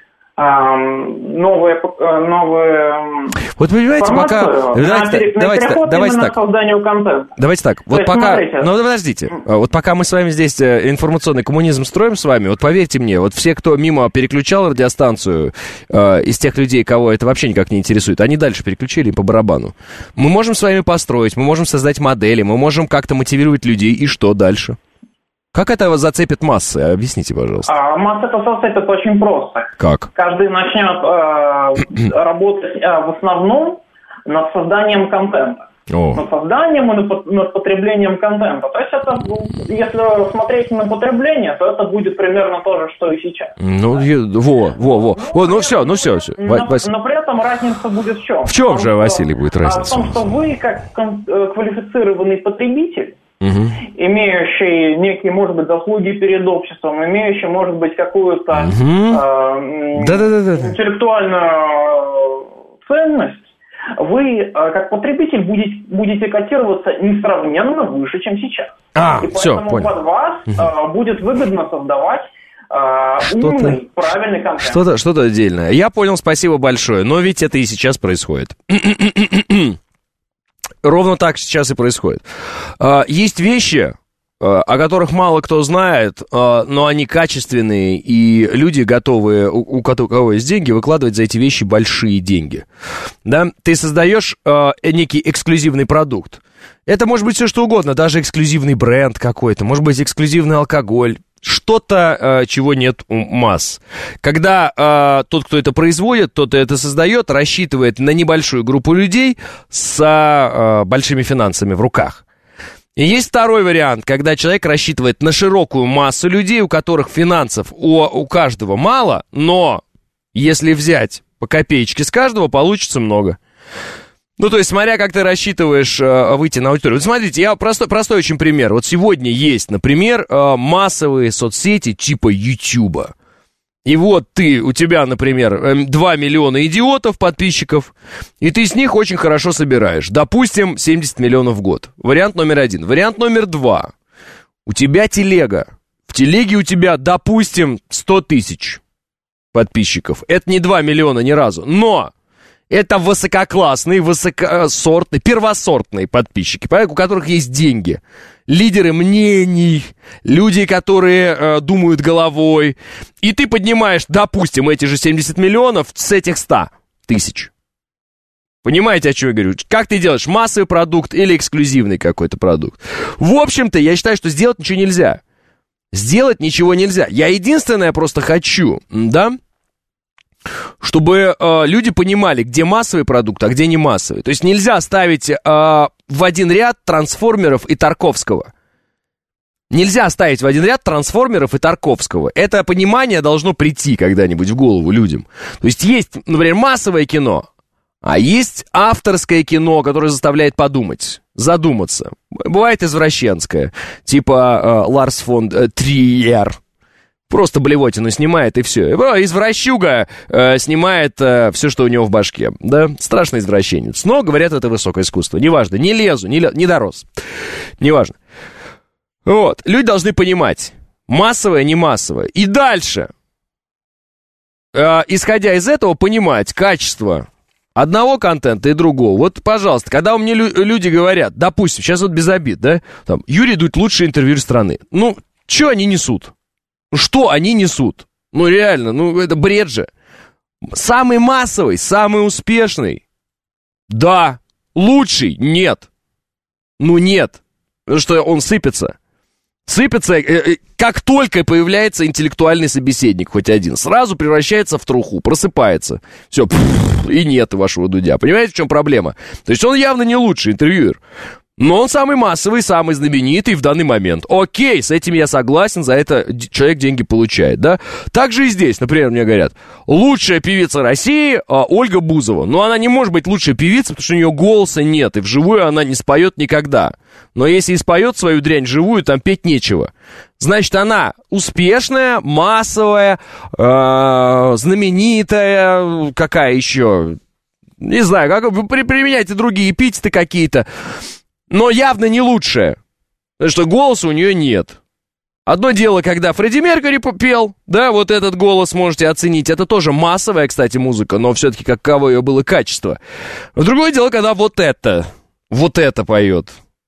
новые, новые вот понимаете, пока давайте, на давайте, переход давайте именно так. к созданию контента. Давайте так. Вот есть, пока, смотрите. ну подождите, вот пока мы с вами здесь информационный коммунизм строим с вами, вот поверьте мне, вот все, кто мимо переключал радиостанцию э, из тех людей, кого это вообще никак не интересует, они дальше переключили по барабану. Мы можем с вами построить, мы можем создать модели, мы можем как-то мотивировать людей, и что дальше? Как это зацепит массы? Объясните, пожалуйста. А, массы это зацепит очень просто. Как? Каждый начнет э, работать э, в основном над созданием контента. О. Над созданием и над, над потреблением контента. То есть это, если смотреть на потребление, то это будет примерно то же, что и сейчас. Ну, я, во, во, во. Ну, ну все, ну все, все. Но, Вас... но при этом разница будет в чем? В чем в том, же, Василий, будет разница? В том, что вы, как квалифицированный потребитель, угу. имеющий некие, может быть, заслуги перед обществом, имеющий, может быть, какую-то угу. э, интеллектуальную ценность, вы вы, как потребитель, будете, будете котироваться несравненно выше, чем сейчас. А, и все, поэтому понял. под вас угу. будет выгодно создавать что-то, умный, правильный контент. Что-то, что-то отдельное. Я понял, спасибо большое. Но ведь это и сейчас происходит. Ровно так сейчас и происходит. Есть вещи, о которых мало кто знает, но они качественные, и люди готовы, у кого есть деньги, выкладывать за эти вещи большие деньги. Да? Ты создаешь некий эксклюзивный продукт. Это может быть все что угодно, даже эксклюзивный бренд какой-то, может быть эксклюзивный алкоголь. Что-то, э, чего нет у масс. Когда э, тот, кто это производит, тот, кто это создает, рассчитывает на небольшую группу людей с э, большими финансами в руках. И есть второй вариант, когда человек рассчитывает на широкую массу людей, у которых финансов у, у каждого мало, но если взять по копеечке с каждого, получится много. Ну, то есть, смотря как ты рассчитываешь э, выйти на аудиторию. Вот смотрите, я простой, простой очень пример. Вот сегодня есть, например, э, массовые соцсети типа Ютуба. И вот ты, у тебя, например, два миллиона идиотов, подписчиков, и ты с них очень хорошо собираешь. Допустим, семьдесят миллионов в год. Вариант номер один. Вариант номер два. У тебя телега. В телеге у тебя, допустим, сто тысяч подписчиков. Это не два миллиона ни разу, но... Это высококлассные, высокосортные, первосортные подписчики, у которых есть деньги. Лидеры мнений, люди, которые э, думают головой. И ты поднимаешь, допустим, эти же семьдесят миллионов с этих ста тысяч. Понимаете, о чем я говорю? Как ты делаешь, массовый продукт или эксклюзивный какой-то продукт? В общем-то, я считаю, что сделать ничего нельзя. Сделать ничего нельзя. Я единственное просто хочу, да... чтобы э, люди понимали, где массовый продукт, а где не массовый. То есть нельзя ставить э, в один ряд трансформеров и Тарковского. Нельзя ставить в один ряд трансформеров и Тарковского. Это понимание должно прийти когда-нибудь в голову людям. То есть есть, например, массовое кино, а есть авторское кино, которое заставляет подумать, задуматься. Бывает извращенское, типа э, Ларс фон э, Триер. Просто блевотину снимает, и все. Извращуга э, снимает э, все, что у него в башке. Да? Страшный извращенец. Но, говорят, это высокое искусство. Неважно, не лезу, не, лез, не дорос. Неважно. Вот. Люди должны понимать. Массовое, не массовое. И дальше, э, исходя из этого, понимать качество одного контента и другого. Вот, пожалуйста, когда у меня лю- люди говорят, допустим, сейчас вот без обид, да, там, Юрий Дудь лучший интервьюер страны. Ну, что они несут? Что они несут? Ну, реально, ну, это бред же. Самый массовый, самый успешный. Да. Лучший? Нет. Ну, нет. Потому что он сыпется. Сыпется, э, э, как только появляется интеллектуальный собеседник, хоть один, сразу превращается в труху, просыпается. Все, пфф, и нет вашего Дудя. Понимаете, в чем проблема? То есть он явно не лучший интервьюер. Но он самый массовый, самый знаменитый в данный момент. Окей, с этим я согласен, за это человек деньги получает, да? Так же и здесь, например, мне говорят, лучшая певица России а, Ольга Бузова. Но она не может быть лучшей певицей, потому что у нее голоса нет, и вживую она не споет никогда. Но если и споет свою дрянь вживую, там петь нечего. Значит, она успешная, массовая, э, знаменитая, какая еще? Не знаю, как вы применяете другие эпитеты какие-то. Но явно не лучшая, потому что голоса у нее нет. Одно дело, когда Фредди Меркьюри пел, да, вот этот голос можете оценить. Это тоже массовая, кстати, музыка, но все-таки каково ее было качество. Другое дело, когда вот это, вот это поет.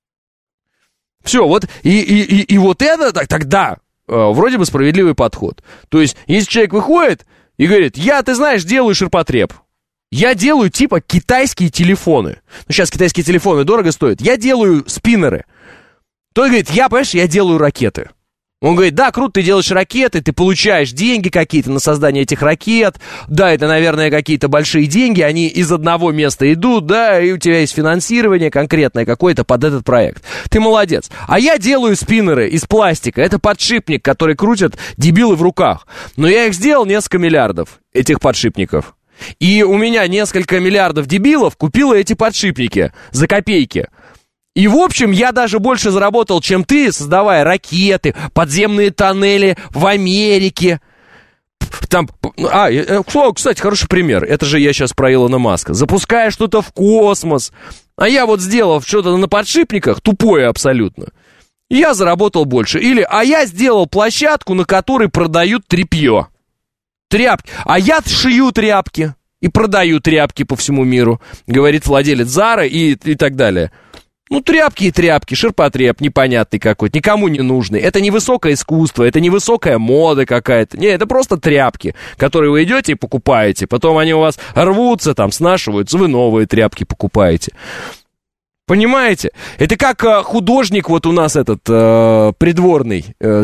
Все, вот, и, и, и, и вот это, так, тогда э, вроде бы справедливый подход. То есть, если человек выходит и говорит, я, ты знаешь, делаю ширпотреб. Я делаю типа китайские телефоны. Ну, сейчас китайские телефоны дорого стоят. Я делаю спиннеры. Тот говорит, я, понимаешь, я делаю ракеты. Он говорит, да, круто, ты делаешь ракеты, ты получаешь деньги какие-то на создание этих ракет. Да, это, наверное, какие-то большие деньги, они из одного места идут, да, и у тебя есть финансирование конкретное какое-то под этот проект. Ты молодец. А я делаю спиннеры из пластика. Это подшипник, который крутят дебилы в руках. Но я их сделал несколько миллиардов, этих подшипников. И у меня несколько миллиардов дебилов купило эти подшипники за копейки. И, в общем, я даже больше заработал, чем ты, создавая ракеты, подземные тоннели в Америке. там... А, кстати, хороший пример. Это же я сейчас про Илона Маска. Запуская что-то в космос. А я вот сделал что-то на подшипниках, тупое абсолютно. Я заработал больше. Или, а я сделал площадку, на которой продают тряпье. Тряпки. А я шью тряпки. И продаю тряпки по всему миру. Говорит владелец Зары и, и так далее. Ну, тряпки и тряпки, ширпотреб непонятный какой-то, никому не нужный. Это не высокое искусство, это не высокая мода какая-то. Не, это просто тряпки, которые вы идете и покупаете. Потом они у вас рвутся, там, снашиваются, вы новые тряпки покупаете. Понимаете? Это как э, художник вот у нас этот э, придворный, э,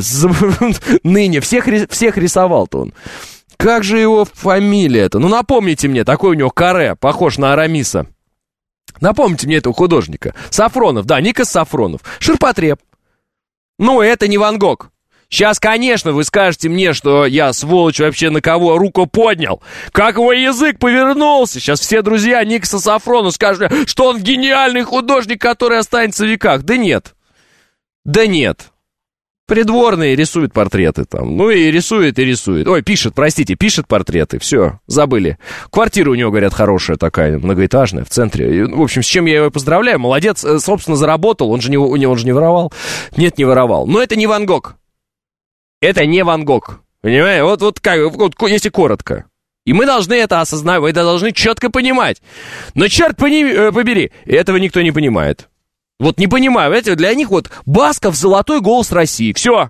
ныне, всех, всех рисовал-то он. Как же его фамилия-то? Ну, напомните мне, такой у него каре, похож на Арамиса. Напомните мне этого художника. Сафронов, да, Никос Сафронов. Ширпотреб. Ну, это не Ван Гог. Сейчас, конечно, вы скажете мне, что я, сволочь, вообще на кого руку поднял. Как его язык повернулся. Сейчас все друзья Никоса Сафронова скажут, что он гениальный художник, который останется в веках. Да нет. Да нет. Придворный рисует портреты там. Ну и рисует, и рисует. Ой, пишет, простите, пишет портреты. Все, забыли. Квартира у него, говорят, хорошая такая, многоэтажная, в центре. В общем, с чем я его поздравляю. Молодец, собственно, заработал. Он же не, он же не воровал. Нет, не воровал. Но это не Ван Гог. Это не Ван Гог. Понимаете? Вот, вот как, вот, если коротко. И мы должны это осознавать, мы это должны четко понимать. Но, черт побери, этого никто не понимает. Вот не понимаю, знаете, для них вот Басков золотой голос России, все.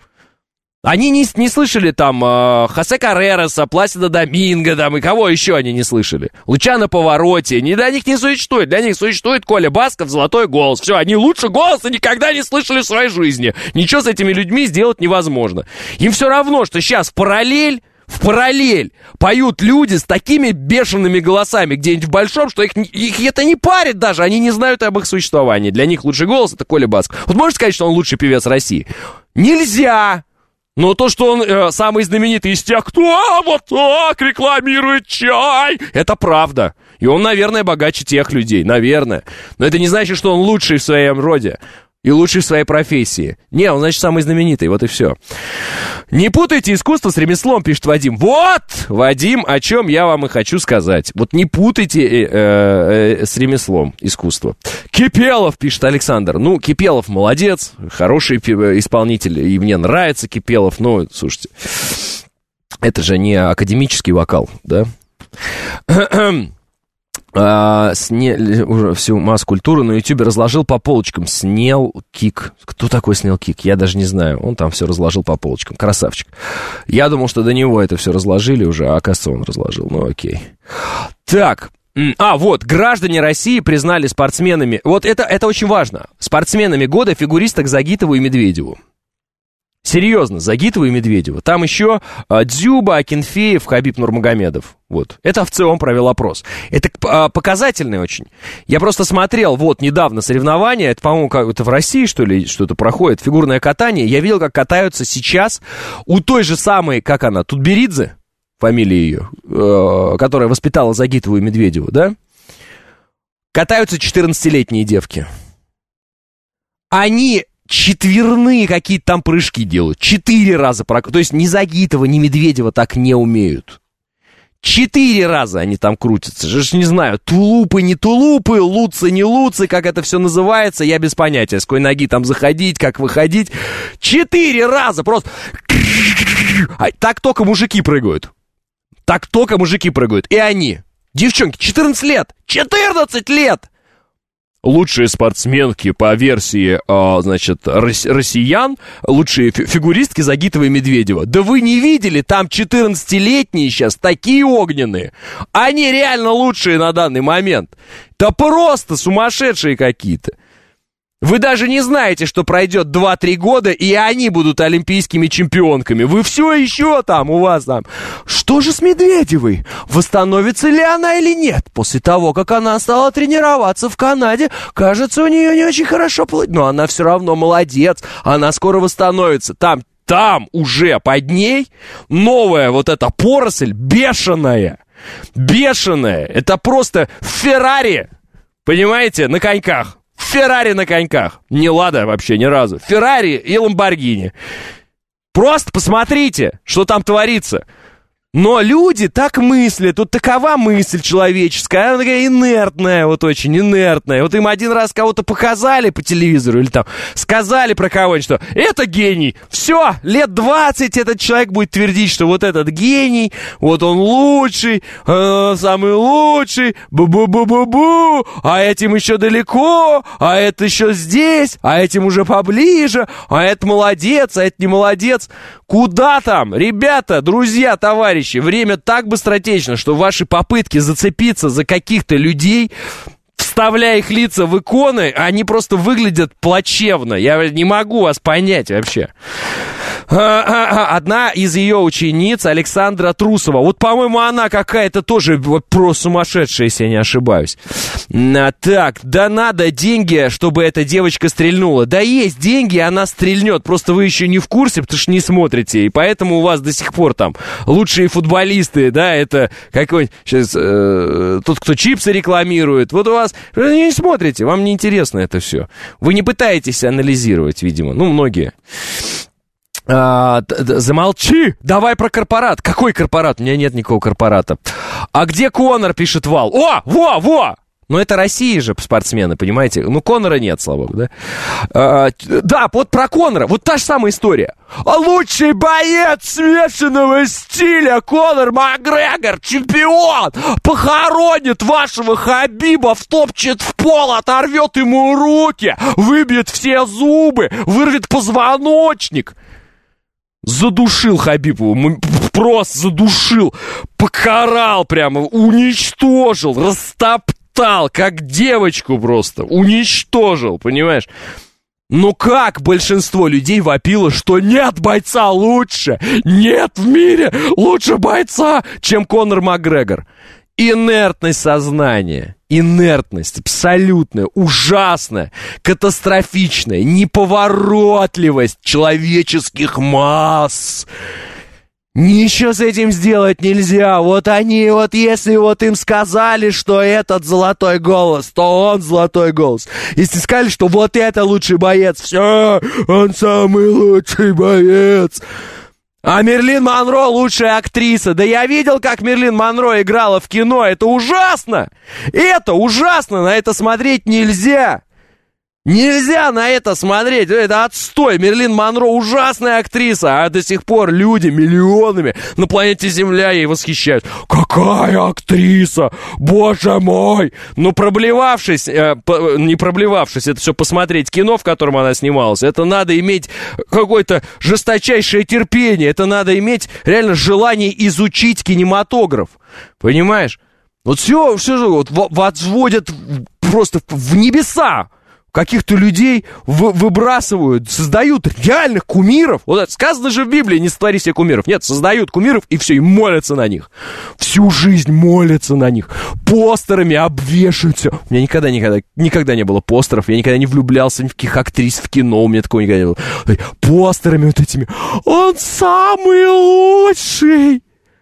Они не, не слышали там э, Хосе Карререса, Пласида Доминго там, и кого еще они не слышали. Лучано Повороте, не, для них не существует, для них существует Коля Басков, золотой голос. Все, они лучше голоса никогда не слышали в своей жизни. Ничего с этими людьми сделать невозможно. Им все равно, что сейчас в параллель... В параллель поют люди с такими бешеными голосами где-нибудь в Большом, что их, их это не парит даже, они не знают об их существовании. Для них лучший голос — это Коля Басков. Вот можете сказать, что он лучший певец России? Нельзя! Но то, что он э, самый знаменитый из тех, кто вот так рекламирует чай, это правда. И он, наверное, богаче тех людей, наверное. Но это не значит, что он лучший в своем роде. И лучший в своей профессии. Не, он, значит, самый знаменитый, вот и все. Не путайте искусство с ремеслом, пишет Вадим. Вот, Вадим, о чем я вам и хочу сказать. Вот не путайте э, э, с ремеслом искусство. Кипелов, пишет Александр. Ну, Кипелов молодец, хороший исполнитель, и мне нравится Кипелов. Ну, слушайте, это же не академический вокал, да? А, сне... уже всю масс-культуру на ютубе разложил по полочкам. Снел Кик. Кто такой Снел Кик? Я даже не знаю. Он там все разложил по полочкам. Красавчик. Я думал, что до него это все разложили уже, а оказывается, он разложил. Ну, окей. Так. А, вот, граждане России признали спортсменами... Вот это, это очень важно. Спортсменами года фигуристок Загитову и Медведеву. Серьезно, Загитову и Медведеву. Там еще а, Дзюба, Акинфеев, Хабиб Нурмагомедов. Вот. Это в целом провел опрос. Это а, показательно очень. Я просто смотрел вот недавно соревнования. Это, по-моему, как, это в России, что ли, что-то проходит. Фигурное катание. Я видел, как катаются сейчас у той же самой, как она, Тутберидзе, фамилия ее, э, которая воспитала Загитову и Медведеву, да? Катаются четырнадцатилетние девки. Они... четверные какие-то там прыжки делают. Четыре раза. Прок... То есть ни Загитова, ни Медведева так не умеют. Четыре раза они там крутятся. Я же не знаю, тулупы, не тулупы, луцы, не луцы, как это все называется, я без понятия. С какой ноги там заходить, как выходить. Четыре раза просто... Так только мужики прыгают. Так только мужики прыгают. И они. Девчонки, четырнадцать лет. четырнадцать лет! Лучшие спортсменки по версии, э, значит, россиян, лучшие фигуристки Загитова и Медведева. Да вы не видели, там четырнадцатилетние сейчас такие огненные. Они реально лучшие на данный момент. Да просто сумасшедшие какие-то. Вы даже не знаете, что пройдет два-три года, и они будут олимпийскими чемпионками. Вы все еще там, у вас там. Что же с Медведевой? Восстановится ли она или нет? После того, как она стала тренироваться в Канаде, кажется, у нее не очень хорошо получилось. Но она все равно молодец, она скоро восстановится. Там, там уже под ней новая вот эта поросль бешеная. Бешеная. Это просто Феррари, понимаете, на коньках. Феррари на коньках. Не Лада вообще ни разу. Феррари и Ламборгини. Просто посмотрите, что там творится. Но люди так мыслят, вот такова мысль человеческая, она такая инертная, вот очень инертная. Вот им один раз кого-то показали по телевизору или там сказали про кого-нибудь, что это гений. Все, лет двадцать этот человек будет твердить, что вот этот гений, вот он лучший, э, самый лучший, бу-бу-бу-бу-бу, а этим еще далеко, а это еще здесь, а этим уже поближе, а это молодец, а это не молодец. Куда там? Ребята, друзья, товарищи, время так быстротечно, что ваши попытки зацепиться за каких-то людей, вставляя их лица в иконы, они просто выглядят плачевно. Я не могу вас понять вообще. Одна из ее учениц, Александра Трусова, вот, по-моему, она какая-то тоже вот просто сумасшедшая, если я не ошибаюсь. Так, да надо деньги, чтобы эта девочка стрельнула. Да есть деньги, она стрельнет, просто вы еще не в курсе, потому что не смотрите, и поэтому у вас до сих пор там лучшие футболисты, да, это какой-нибудь сейчас э, тот, кто чипсы рекламирует, вот у вас, вы не смотрите, вам не интересно это все. Вы не пытаетесь анализировать, видимо, ну, многие. А, замолчи, давай про корпорат. Какой корпорат? У меня нет никакого корпората. А где Конор, пишет Вал. О, во, во! Ну, это Россия же, спортсмены, понимаете? Ну, Конора нет, слава богу, да? А, да, вот про Конора, вот та же самая история. А лучший боец смешанного стиля Конор Макгрегор, чемпион, похоронит вашего Хабиба, втопчет в пол, оторвет ему руки, выбьет все зубы, вырвет позвоночник. Задушил Хабибу, просто задушил, покарал прямо, уничтожил, растоптал, как девочку просто, уничтожил, понимаешь? Но как большинство людей вопило, что нет бойца лучше, нет в мире лучше бойца, чем Конор Макгрегор. Инертность сознания, инертность абсолютная, ужасная, катастрофичная, неповоротливость человеческих масс. Ничего с этим сделать нельзя. Вот они, вот если вот им сказали, что этот золотой голос, то он золотой голос. Если сказали, что вот это лучший боец, все, он самый лучший боец. А Мерлин Монро лучшая актриса. Да я видел, как Мерлин Монро играла в кино. Это ужасно. Это ужасно. На это смотреть нельзя. Нельзя на это смотреть. Это отстой. Мерлин Монро ужасная актриса. А до сих пор люди миллионами на планете Земля ей восхищают. Какая актриса? Боже мой. Ну, проблевавшись, э, по, не проблевавшись, это все посмотреть кино, в котором она снималась, это надо иметь какое-то жесточайшее терпение. Это надо иметь реально желание изучить кинематограф. Понимаешь? Вот все, все же вот возводят просто в небеса. Каких-то людей вы, выбрасывают, создают реальных кумиров. Вот сказано же в Библии, не сотвори себе кумиров. Нет, создают кумиров и все, и молятся на них. Всю жизнь молятся на них. Постерами обвешиваются. У меня никогда, никогда, никогда не было постеров. Я никогда не влюблялся ни в каких актрис в кино. У меня такого никогда не было. Постерами вот этими. Он самый лучший.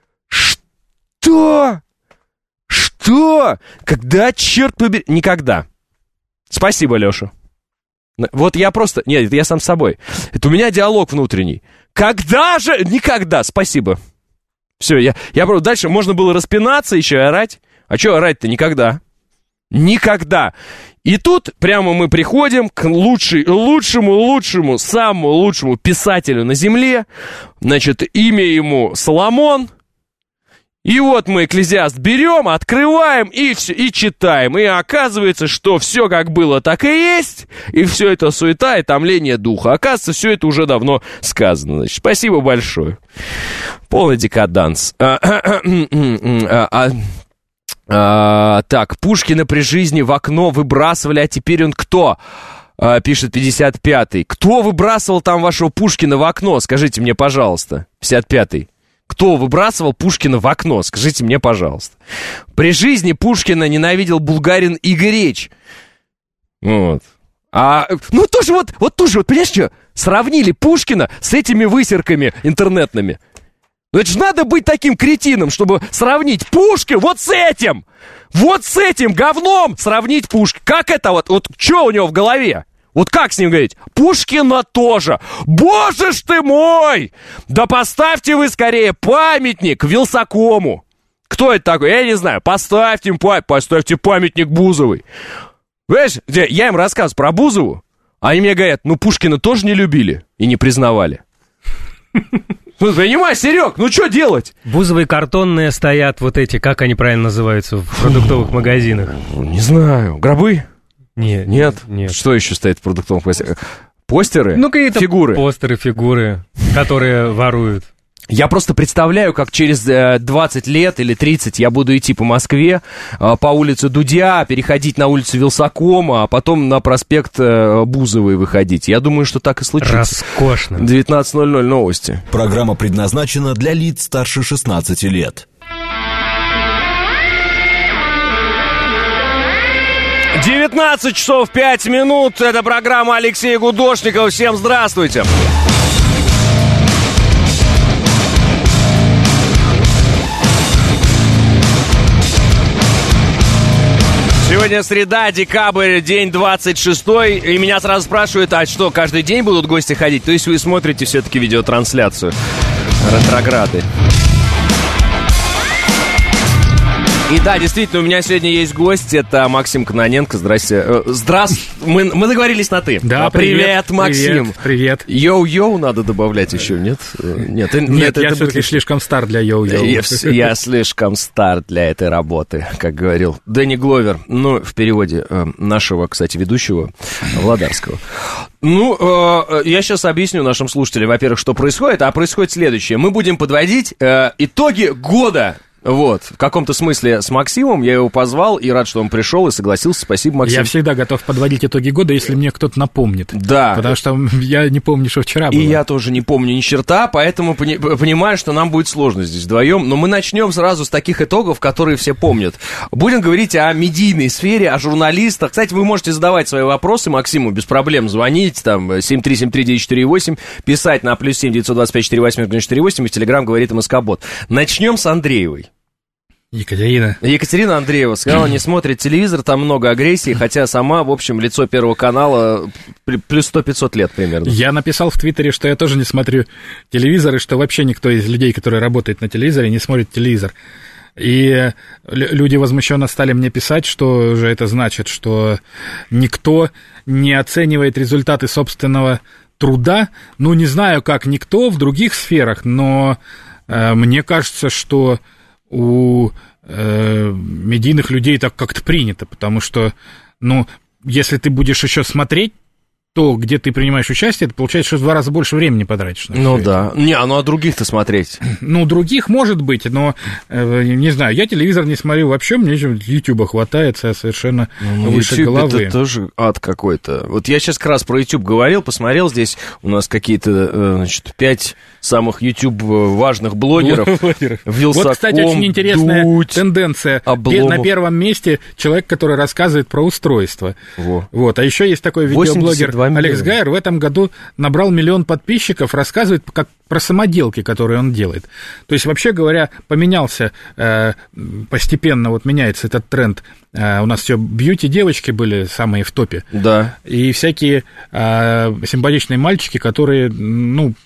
Что? Что? Когда, черт побери... Никогда. Спасибо, Леша. Вот я просто... Нет, это я сам с собой. Это у меня диалог внутренний. Когда же... Никогда. Спасибо. Все, я... я просто... Дальше можно было распинаться еще и орать. А что орать-то? Никогда. Никогда. И тут прямо мы приходим к лучшей, лучшему, лучшему, самому лучшему писателю на земле. Значит, имя ему Соломон. И вот мы Экклезиаст берем, открываем и, все, и читаем. И оказывается, что все как было, так и есть. И все это суета и томление духа. Оказывается, все это уже давно сказано. Значит, спасибо большое. Полный декаданс. А, а, а, а, а, так, Пушкина при жизни в окно выбрасывали, а теперь он кто? А, пишет пятьдесят пятый. Кто выбрасывал там вашего Пушкина в окно? Скажите мне, пожалуйста. пятьдесят пятый. Кто выбрасывал Пушкина в окно? Скажите мне, пожалуйста. При жизни Пушкина ненавидел булгарин Игорь. Вот. А, ну, тоже вот, вот тоже, вот, понимаешь, что? Сравнили Пушкина с этими высерками интернетными. Ну, это же надо быть таким кретином, чтобы сравнить Пушкина вот с этим. Вот с этим говном сравнить Пушкина. Как это вот, вот, что у него в голове? Вот как с ним говорить? Пушкина тоже. Боже ж ты мой! Да поставьте вы скорее памятник Вилсакому. Кто это такой? Я не знаю. Поставьте им памятник, поставьте памятник Бузовой. Понимаешь, я им рассказываю про Бузову, а они мне говорят, ну Пушкина тоже не любили и не признавали. Ну, понимаешь, Серег, ну что делать? Бузовые картонные стоят вот эти, как они правильно называются, в продуктовых магазинах? Не знаю. Гробы? Нет. Нет? Нет. Что еще стоит в продуктовых магазинах? Постеры? Ну, какие-то фигуры. Постеры, фигуры, которые воруют. Я просто представляю, как через двадцать лет или тридцать я буду идти по Москве, по улице Дудя, переходить на улицу Вилсакома, а потом на проспект Бузовой выходить. Я думаю, что так и случится. Роскошно. девятнадцать ноль ноль новости. Программа предназначена для лиц старше шестнадцати лет. девятнадцать часов пять минут. Это программа Алексея Гудошникова. Всем здравствуйте. Сегодня среда, декабрь, день двадцать шестой, и меня сразу спрашивают, а что, каждый день будут гости ходить? То есть вы смотрите все-таки видеотрансляцию ретрограды. И да, действительно, у меня сегодня есть гость, это Максим Кононенко. Здрасте. Здравствуйте. Мы, мы договорились на «ты». Да, привет, привет, Максим. Привет. Йоу-йоу надо добавлять еще, нет? Нет, нет, нет я это все-таки будет... слишком стар для йоу-йоу. Я, я слишком стар для этой работы, как говорил Дэнни Гловер. Ну, в переводе нашего, кстати, ведущего Владарского. Ну, э, я сейчас объясню нашим слушателям, во-первых, что происходит. А происходит следующее. Мы будем подводить э, итоги года. Вот, в каком-то смысле с Максимом, я его позвал и рад, что он пришел и согласился. Спасибо, Максим. Я всегда готов подводить итоги года, если мне кто-то напомнит. Да. Потому что я не помню, что вчера было. И я тоже не помню ни черта, поэтому пони- понимаю, что нам будет сложно здесь вдвоем. Но мы начнем сразу с таких итогов, которые все помнят. Будем говорить о медийной сфере, о журналистах. Кстати, вы можете задавать свои вопросы Максиму без проблем, звонить там семь три семь три девять четыре восемь, писать на плюс семь девятьсот двадцать пять четыре восемь четыре восемь и в Телеграм говорит МСК-бот. Начнем с Андреевой. Екатерина. Екатерина Андреева сказала, не смотрит телевизор, там много агрессии, хотя сама, в общем, лицо Первого канала плюс сто-пятьсот лет примерно. Я написал в Твиттере, что я тоже не смотрю телевизор, и что вообще никто из людей, которые работают на телевизоре, не смотрит телевизор. И люди возмущенно стали мне писать, что же это значит, что никто не оценивает результаты собственного труда. Ну, не знаю, как никто в других сферах, но э, мне кажется, что у э, медийных людей так как-то принято, потому что, ну, если ты будешь еще смотреть то, где ты принимаешь участие, это получается, что в два раза больше времени потратишь. На ну да. Это. Не, а ну а других-то смотреть? Ну, других может быть, но, э, не знаю, я телевизор не смотрю вообще, мне Ютуба хватает совершенно ну, выше YouTube головы. Это тоже ад какой-то. Вот я сейчас как раз про YouTube говорил, посмотрел, здесь у нас какие-то, значит, пять самых YouTube важных блогеров. Вилсаком, вот, кстати, очень интересная Дудь, тенденция. Обломов. На первом месте человек, который рассказывает про устройство. Во. Вот. А еще есть такой видеоблогер Алекс Гайер, в этом году набрал миллион подписчиков, рассказывает как про самоделки, которые он делает. То есть, вообще говоря, поменялся э, постепенно, вот меняется этот тренд. Э, у нас все бьюти-девочки были самые в топе. Да. И всякие э, симпатичные мальчики, которые, ну,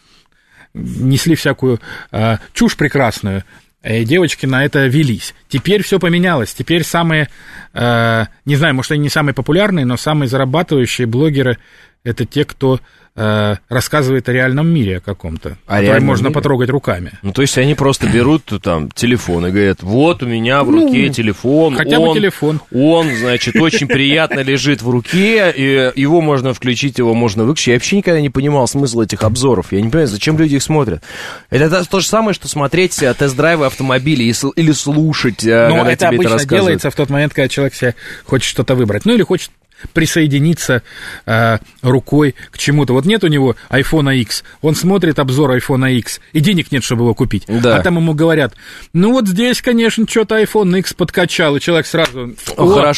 несли всякую э, чушь прекрасную. И девочки на это велись. Теперь все поменялось. Теперь самые, э, не знаю, может, они не самые популярные, но самые зарабатывающие блогеры — это те, кто э, рассказывает о реальном мире о каком-то, о который можно мире? потрогать руками. Ну, то есть они просто берут там телефон и говорят, вот у меня в руке ну, телефон. Хотя он, бы телефон. Он, значит, очень приятно лежит в руке, и его можно включить, его можно выключить. Я вообще никогда не понимал смысл этих обзоров. Я не понимаю, зачем люди их смотрят. Это то же самое, что смотреть тест-драйвы автомобилей или слушать, ну, когда это тебе это рассказывают. Ну, это обычно делается в тот момент, когда человек себе хочет что-то выбрать. Ну, или хочет присоединиться э, рукой к чему-то. Вот нет у него айфон икс, он смотрит обзор айфон икс, и денег нет, чтобы его купить. Да. А там ему говорят, ну вот здесь, конечно, что-то айфон икс подкачал, и человек сразу... О, О, хорошо.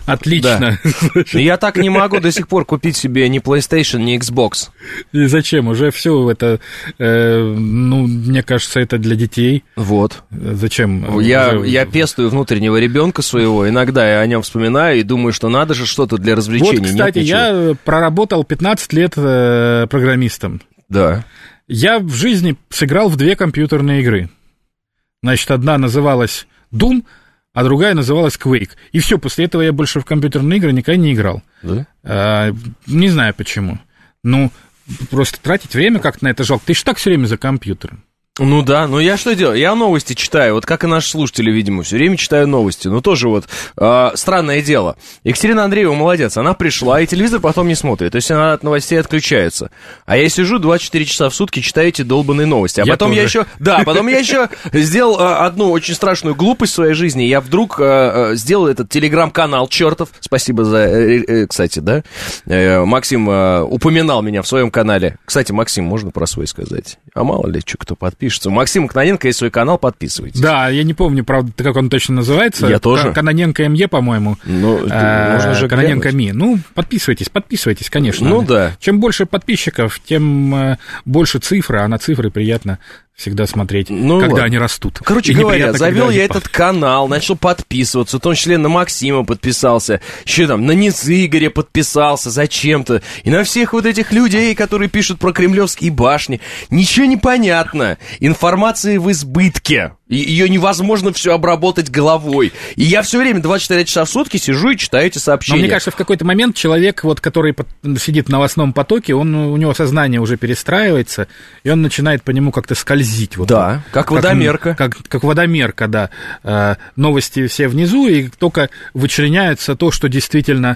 Отлично. Да. Я так не могу до сих пор купить себе ни PlayStation, ни Xbox. И зачем? Уже все это, э, ну, мне кажется, это для детей. Вот. Зачем? Я, Уже... я пестую внутреннего ребенка своего, иногда я о нем вспоминаю и думаю, что надо же что-то для развлечения. Вот, кстати, Нет, я проработал пятнадцать лет э, программистом. Да. Я в жизни сыграл в две компьютерные игры. Значит, одна называлась Doom, а другая называлась Quake. И все, после этого я больше в компьютерные игры никогда не играл. Да? А, не знаю почему. Ну, просто тратить время как-то на это жалко. Ты же так все время за компьютером. Ну да, ну я что делаю? Я новости читаю, вот как и наши слушатели, видимо, все время читаю новости. Ну тоже вот э, странное дело. Екатерина Андреева молодец, она пришла, и телевизор потом не смотрит, то есть она от новостей отключается. А я сижу двадцать четыре часа в сутки, читаю эти долбаные новости. А я потом тоже. я еще, да, потом я еще сделал э, одну очень страшную глупость в своей жизни. Я вдруг э, э, сделал этот телеграм-канал чертов. Спасибо за, э, э, кстати, да, э, Максим э, упоминал меня в своем канале. Кстати, Максим, можно про свой сказать? А мало ли, что кто подпишется. Пишется. У Максима Кононенко есть свой канал, подписывайтесь. Да, я не помню, правда, как он точно называется. Я тоже. Кононенко МЕ, по-моему. Ну, а, можно же Кононенко МИ. Ну, подписывайтесь, подписывайтесь, конечно. Ну, да. Чем больше подписчиков, тем а, больше цифры, а на цифры приятно всегда смотреть, ну, когда ладно. Они растут. Короче говоря, завел я этот канал, начал подписываться, в том числе на Максима подписался, еще там на Низ Игоря подписался зачем-то, и на всех вот этих людей, которые пишут про кремлевские башни. Ничего не понятно. Информации в избытке. Ее невозможно все обработать головой. И я все время двадцать четыре часа в сутки сижу и читаю эти сообщения. Но мне кажется, в какой-то момент человек, вот, который сидит в новостном потоке, он, у него сознание уже перестраивается, и он начинает по нему как-то скользить. Вот, да, вот, как водомерка. Как, как, как водомерка, да. Э, новости все внизу, и только вычленяется то, что действительно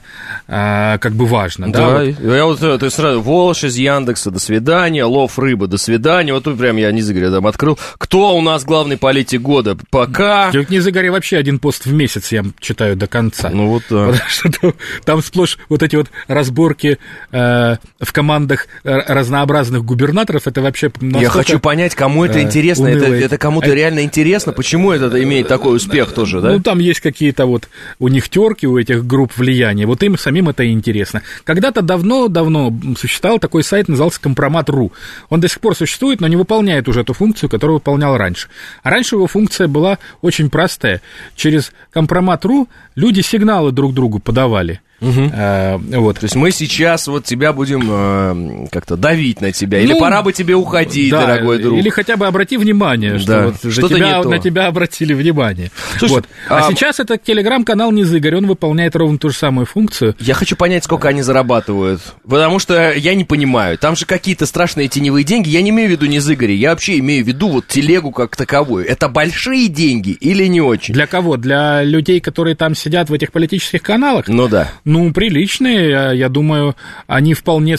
э, как бы важно. Да, да вот. Я вот ты сразу Волош из Яндекса, до свидания, Лов рыба, до свидания. Вот тут прям я Низ Игоря там открыл. Кто у нас главный политик года? Пока. В Низ Игоре вообще один пост в месяц я читаю до конца. Ну вот да. Потому что там, там сплошь вот эти вот разборки э, в командах разнообразных губернаторов. Это вообще настолько... Я хочу понять, кому это интересно. Это, это кому-то реально интересно. Почему это имеет такой успех тоже, да? Ну, там есть какие-то вот у них терки, у этих групп влияния. Вот им самим это интересно. Когда-то давно-давно существовал такой сайт, назывался Компромат точка ру. Он до сих пор существует, но не выполняет уже эту функцию, которую выполнял раньше. А раньше его функция была очень простая. Через Компромат точка ру люди сигналы друг другу подавали. Угу. А, вот. То есть мы сейчас вот тебя будем э, как-то давить на тебя, или ну, пора бы тебе уходить, да, дорогой друг. Или хотя бы обрати внимание, что, да. вот за тебя, на тебя обратили внимание. Слушай, вот. а, а сейчас а... это телеграм-канал Низ Игорь, он выполняет ровно ту же самую функцию. Я хочу понять, сколько они зарабатывают, потому что я не понимаю, там же какие-то страшные теневые деньги, я не имею в виду Низ Игорь, я вообще имею в виду вот телегу как таковую. Это большие деньги или не очень? Для кого? Для людей, которые там сидят в этих политических каналах? Ну да. Ну, приличные. Я, я думаю, они вполне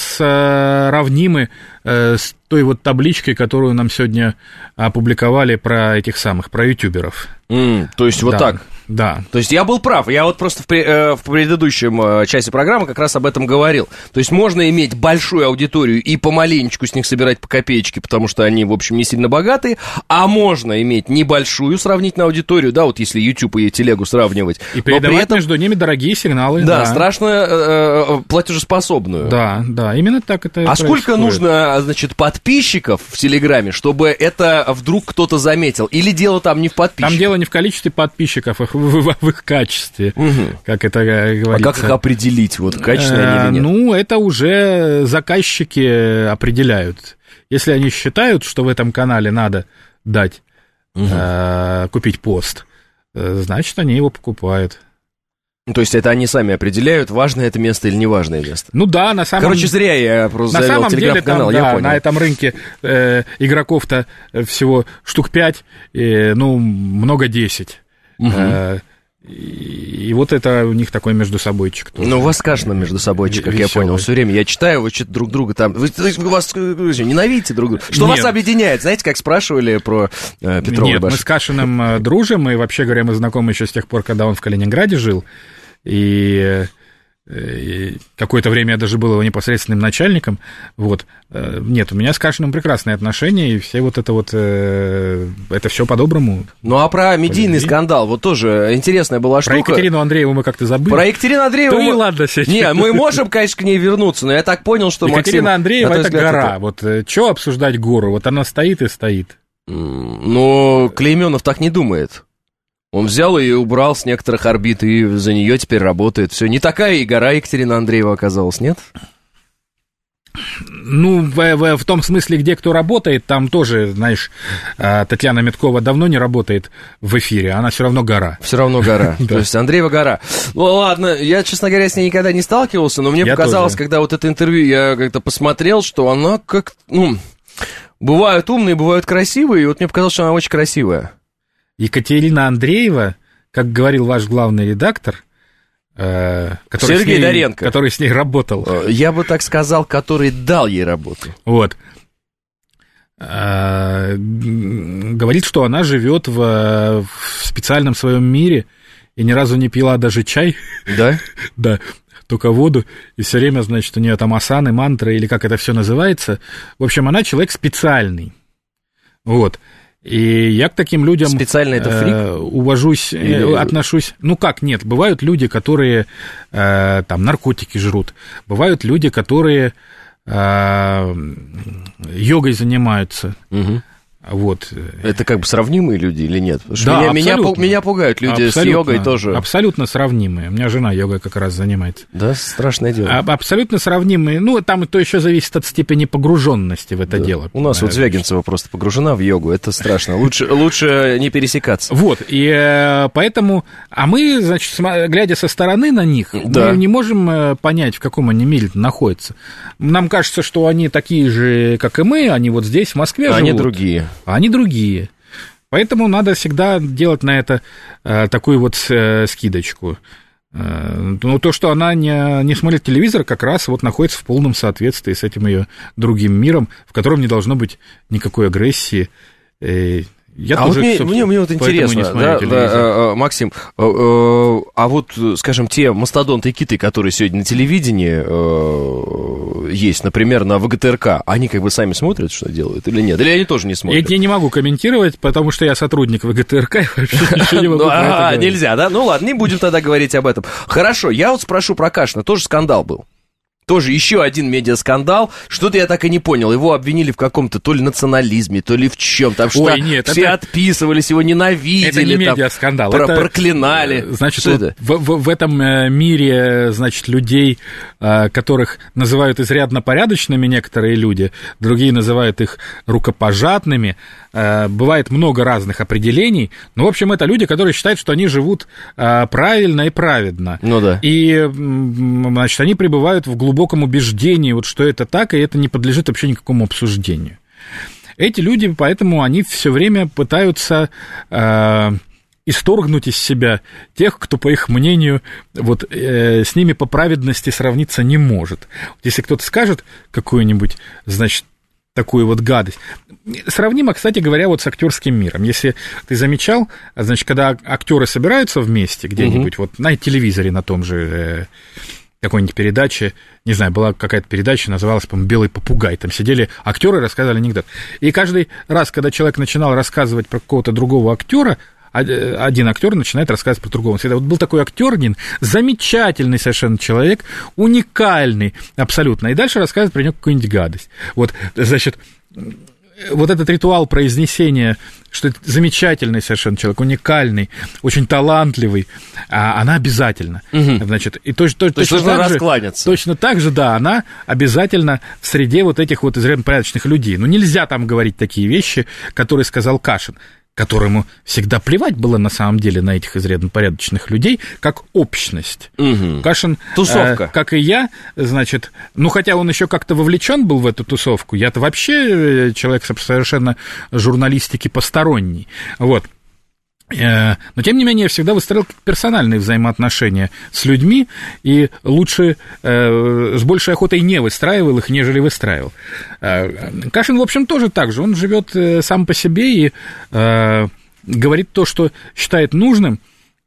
сравнимы с той вот табличкой, которую нам сегодня опубликовали про этих самых, про ютуберов. Mm, то есть вот да. так? Да. То есть я был прав, я вот просто в, при, э, в предыдущем э, части программы как раз об этом говорил. То есть можно иметь большую аудиторию и помаленечку с них собирать по копеечке, потому что они, в общем, не сильно богатые, а можно иметь небольшую сравнительную аудиторию, да, вот если YouTube и телегу сравнивать. И передавать при этом, между ними дорогие сигналы. Да, да. страшно э, платежеспособную. Да, да, именно так это А происходит. Сколько нужно, значит, подписчиков в Телеграме, чтобы это вдруг кто-то заметил? Или дело там не в подписчиках? Там дело не в количестве подписчиков, а в, в, в их качестве, угу. как это говорится. А как их определить, вот качественные они или нет? Ну, это уже заказчики определяют. Если они считают, что в этом канале надо дать, угу. э, купить пост, значит, они его покупают. То есть это они сами определяют, важное это место или неважное место? Ну да, на самом деле... Короче, зря я просто на завел самом деле, там, я да, понял. На этом рынке э, игроков-то всего штук пять, э, ну, много десять. Угу. Э, и, и вот это у них такой между собойчик. Тоже. Ну, у вас кашно между собойчик, как Веселый. я понял. Все время я читаю, вы что-то друг друга там... Вы, вы вас вы, ненавидите друг друга. Что Нет. вас объединяет? Знаете, как спрашивали про э, Петрова? Нет, мы с Кашиным э, дружим, и вообще говоря, мы знакомы еще с тех пор, когда он в Калининграде жил. И какое-то время я даже был его непосредственным начальником, вот, нет, у меня с Кашиным прекрасные отношения, и все вот это вот, это все по-доброму. Ну, а про медийный скандал, вот тоже интересная была штука. Про Екатерину Андрееву мы как-то забыли. Про Екатерину Андрееву... Ну и ладно, сейчас. Не, мы можем, конечно, к ней вернуться, но я так понял, что Екатерина Максим... Андреева — это гора, это... вот, что обсуждать гору, вот она стоит и стоит. Но Клейменов так не думает. Он взял и убрал с некоторых орбит, и за нее теперь работает. Все, не такая и гора Екатерина Андреева оказалась, нет? Ну, в, в, в том смысле, где кто работает, там тоже, знаешь, Татьяна Меткова давно не работает в эфире, она все равно гора. Все равно гора. То есть Андреева гора. Ну, ладно, я, честно говоря, с ней никогда не сталкивался, но мне показалось, когда вот это интервью я как-то посмотрел, что она как, ну, бывают умные, бывают красивые, и вот мне показалось, что она очень красивая. Екатерина Андреева, как говорил ваш главный редактор, э, который, Сергей с ней, Доренко, который с ней работал. Я бы так сказал, который дал ей работу. Вот. Э, говорит, что она живет в, в специальном своем мире и ни разу не пила даже чай. Да? Да. Только воду, и все время, значит, у нее там асаны, мантры, или как это все называется. В общем, она человек специальный. Вот. И я к таким людям специально это фрик? Э, увожусь, Или... отношусь. Ну как, нет, бывают люди, которые э, там наркотики жрут, бывают люди, которые э, йогой занимаются. Угу. Вот. Это как бы сравнимые люди или нет? Да, меня, меня, меня пугают люди абсолютно, с йогой тоже. Абсолютно сравнимые. У меня жена йогой как раз занимается. Да, страшное дело. А, абсолютно сравнимые. Ну, там то еще зависит от степени погруженности в это да. дело. У нас вот Звягинцева просто погружена в йогу. Это страшно. Лучше, лучше не пересекаться. Вот. И э, поэтому... А мы, значит, глядя со стороны на них, да. мы не можем понять, в каком они мире находятся. Нам кажется, что они такие же, как и мы. Они вот здесь, в Москве, а живут. Они другие. А они другие. Поэтому надо всегда делать на это э, такую вот э, скидочку. Э, ну, то, что она не, не смотрит телевизор, как раз вот находится в полном соответствии с этим ее другим миром, в котором не должно быть никакой агрессии. Э, я а тоже, вот мне, мне, мне вот интересно, да, да, Максим, а вот, скажем, те мастодонты и киты, которые сегодня на телевидении есть, например, на ВГТРК, они как бы сами смотрят, что делают, или нет? Или они тоже не смотрят? Я, я не могу комментировать, потому что я сотрудник ВГТРК, и вообще ничего не могу про это говорить. Нельзя, да? Ну ладно, не будем тогда говорить об этом. Хорошо, я вот спрошу про Кашина, тоже скандал был. Тоже еще один медиаскандал. Что-то я так и не понял. Его обвинили в каком-то то ли национализме, то ли в чем. Там что Ой, нет, все это... отписывались, его ненавидели. Это не медиаскандал. Про- это... проклинали. Значит, что вот это? В, в, в этом мире, значит, людей, которых называют изрядно порядочными некоторые люди, другие называют их рукопожатными. Бывает много разных определений. Но, в общем, это люди, которые считают, что они живут правильно и праведно. Ну да. И, значит, они пребывают в глубоком глубоком убеждении, вот, что это так, и это не подлежит вообще никакому обсуждению. Эти люди, поэтому они все время пытаются э, исторгнуть из себя тех, кто, по их мнению, вот, э, с ними по праведности сравниться не может. Вот если кто-то скажет какую-нибудь, значит, такую вот гадость. Сравнимо, кстати говоря, вот с актерским миром. Если ты замечал, значит, когда актеры собираются вместе где-нибудь, угу. вот на телевизоре, на том же... Э, какой-нибудь передаче, не знаю, была какая-то передача, называлась, по-моему, «Белый попугай», там сидели актеры, рассказывали анекдот. И каждый раз, когда человек начинал рассказывать про какого-то другого актера, один актер начинает рассказывать про другого. Всегда вот был такой актер один, замечательный совершенно человек, уникальный абсолютно, и дальше рассказывает про него какую-нибудь гадость. Вот, значит... Вот этот ритуал произнесения, что это замечательный совершенно человек, уникальный, очень талантливый, она обязательна. Угу. Значит, и то, то, то есть точно, так же, точно так же, да, она обязательно в среде вот этих вот изрядно порядочных людей. Но нельзя там говорить такие вещи, которые сказал Кашин, которому всегда плевать было на самом деле на этих изрядно порядочных людей, как общность. Угу. Кашин, тусовка. Э, как и я, значит, ну, хотя он еще как-то вовлечен был в эту тусовку, я-то вообще человек совершенно журналистики посторонний, вот. Но, тем не менее, я всегда выстраивал персональные взаимоотношения с людьми, и лучше э, с большей охотой не выстраивал их, нежели выстраивал. Э, Кашин, в общем, тоже так же. Он живет э, сам по себе и э, говорит то, что считает нужным,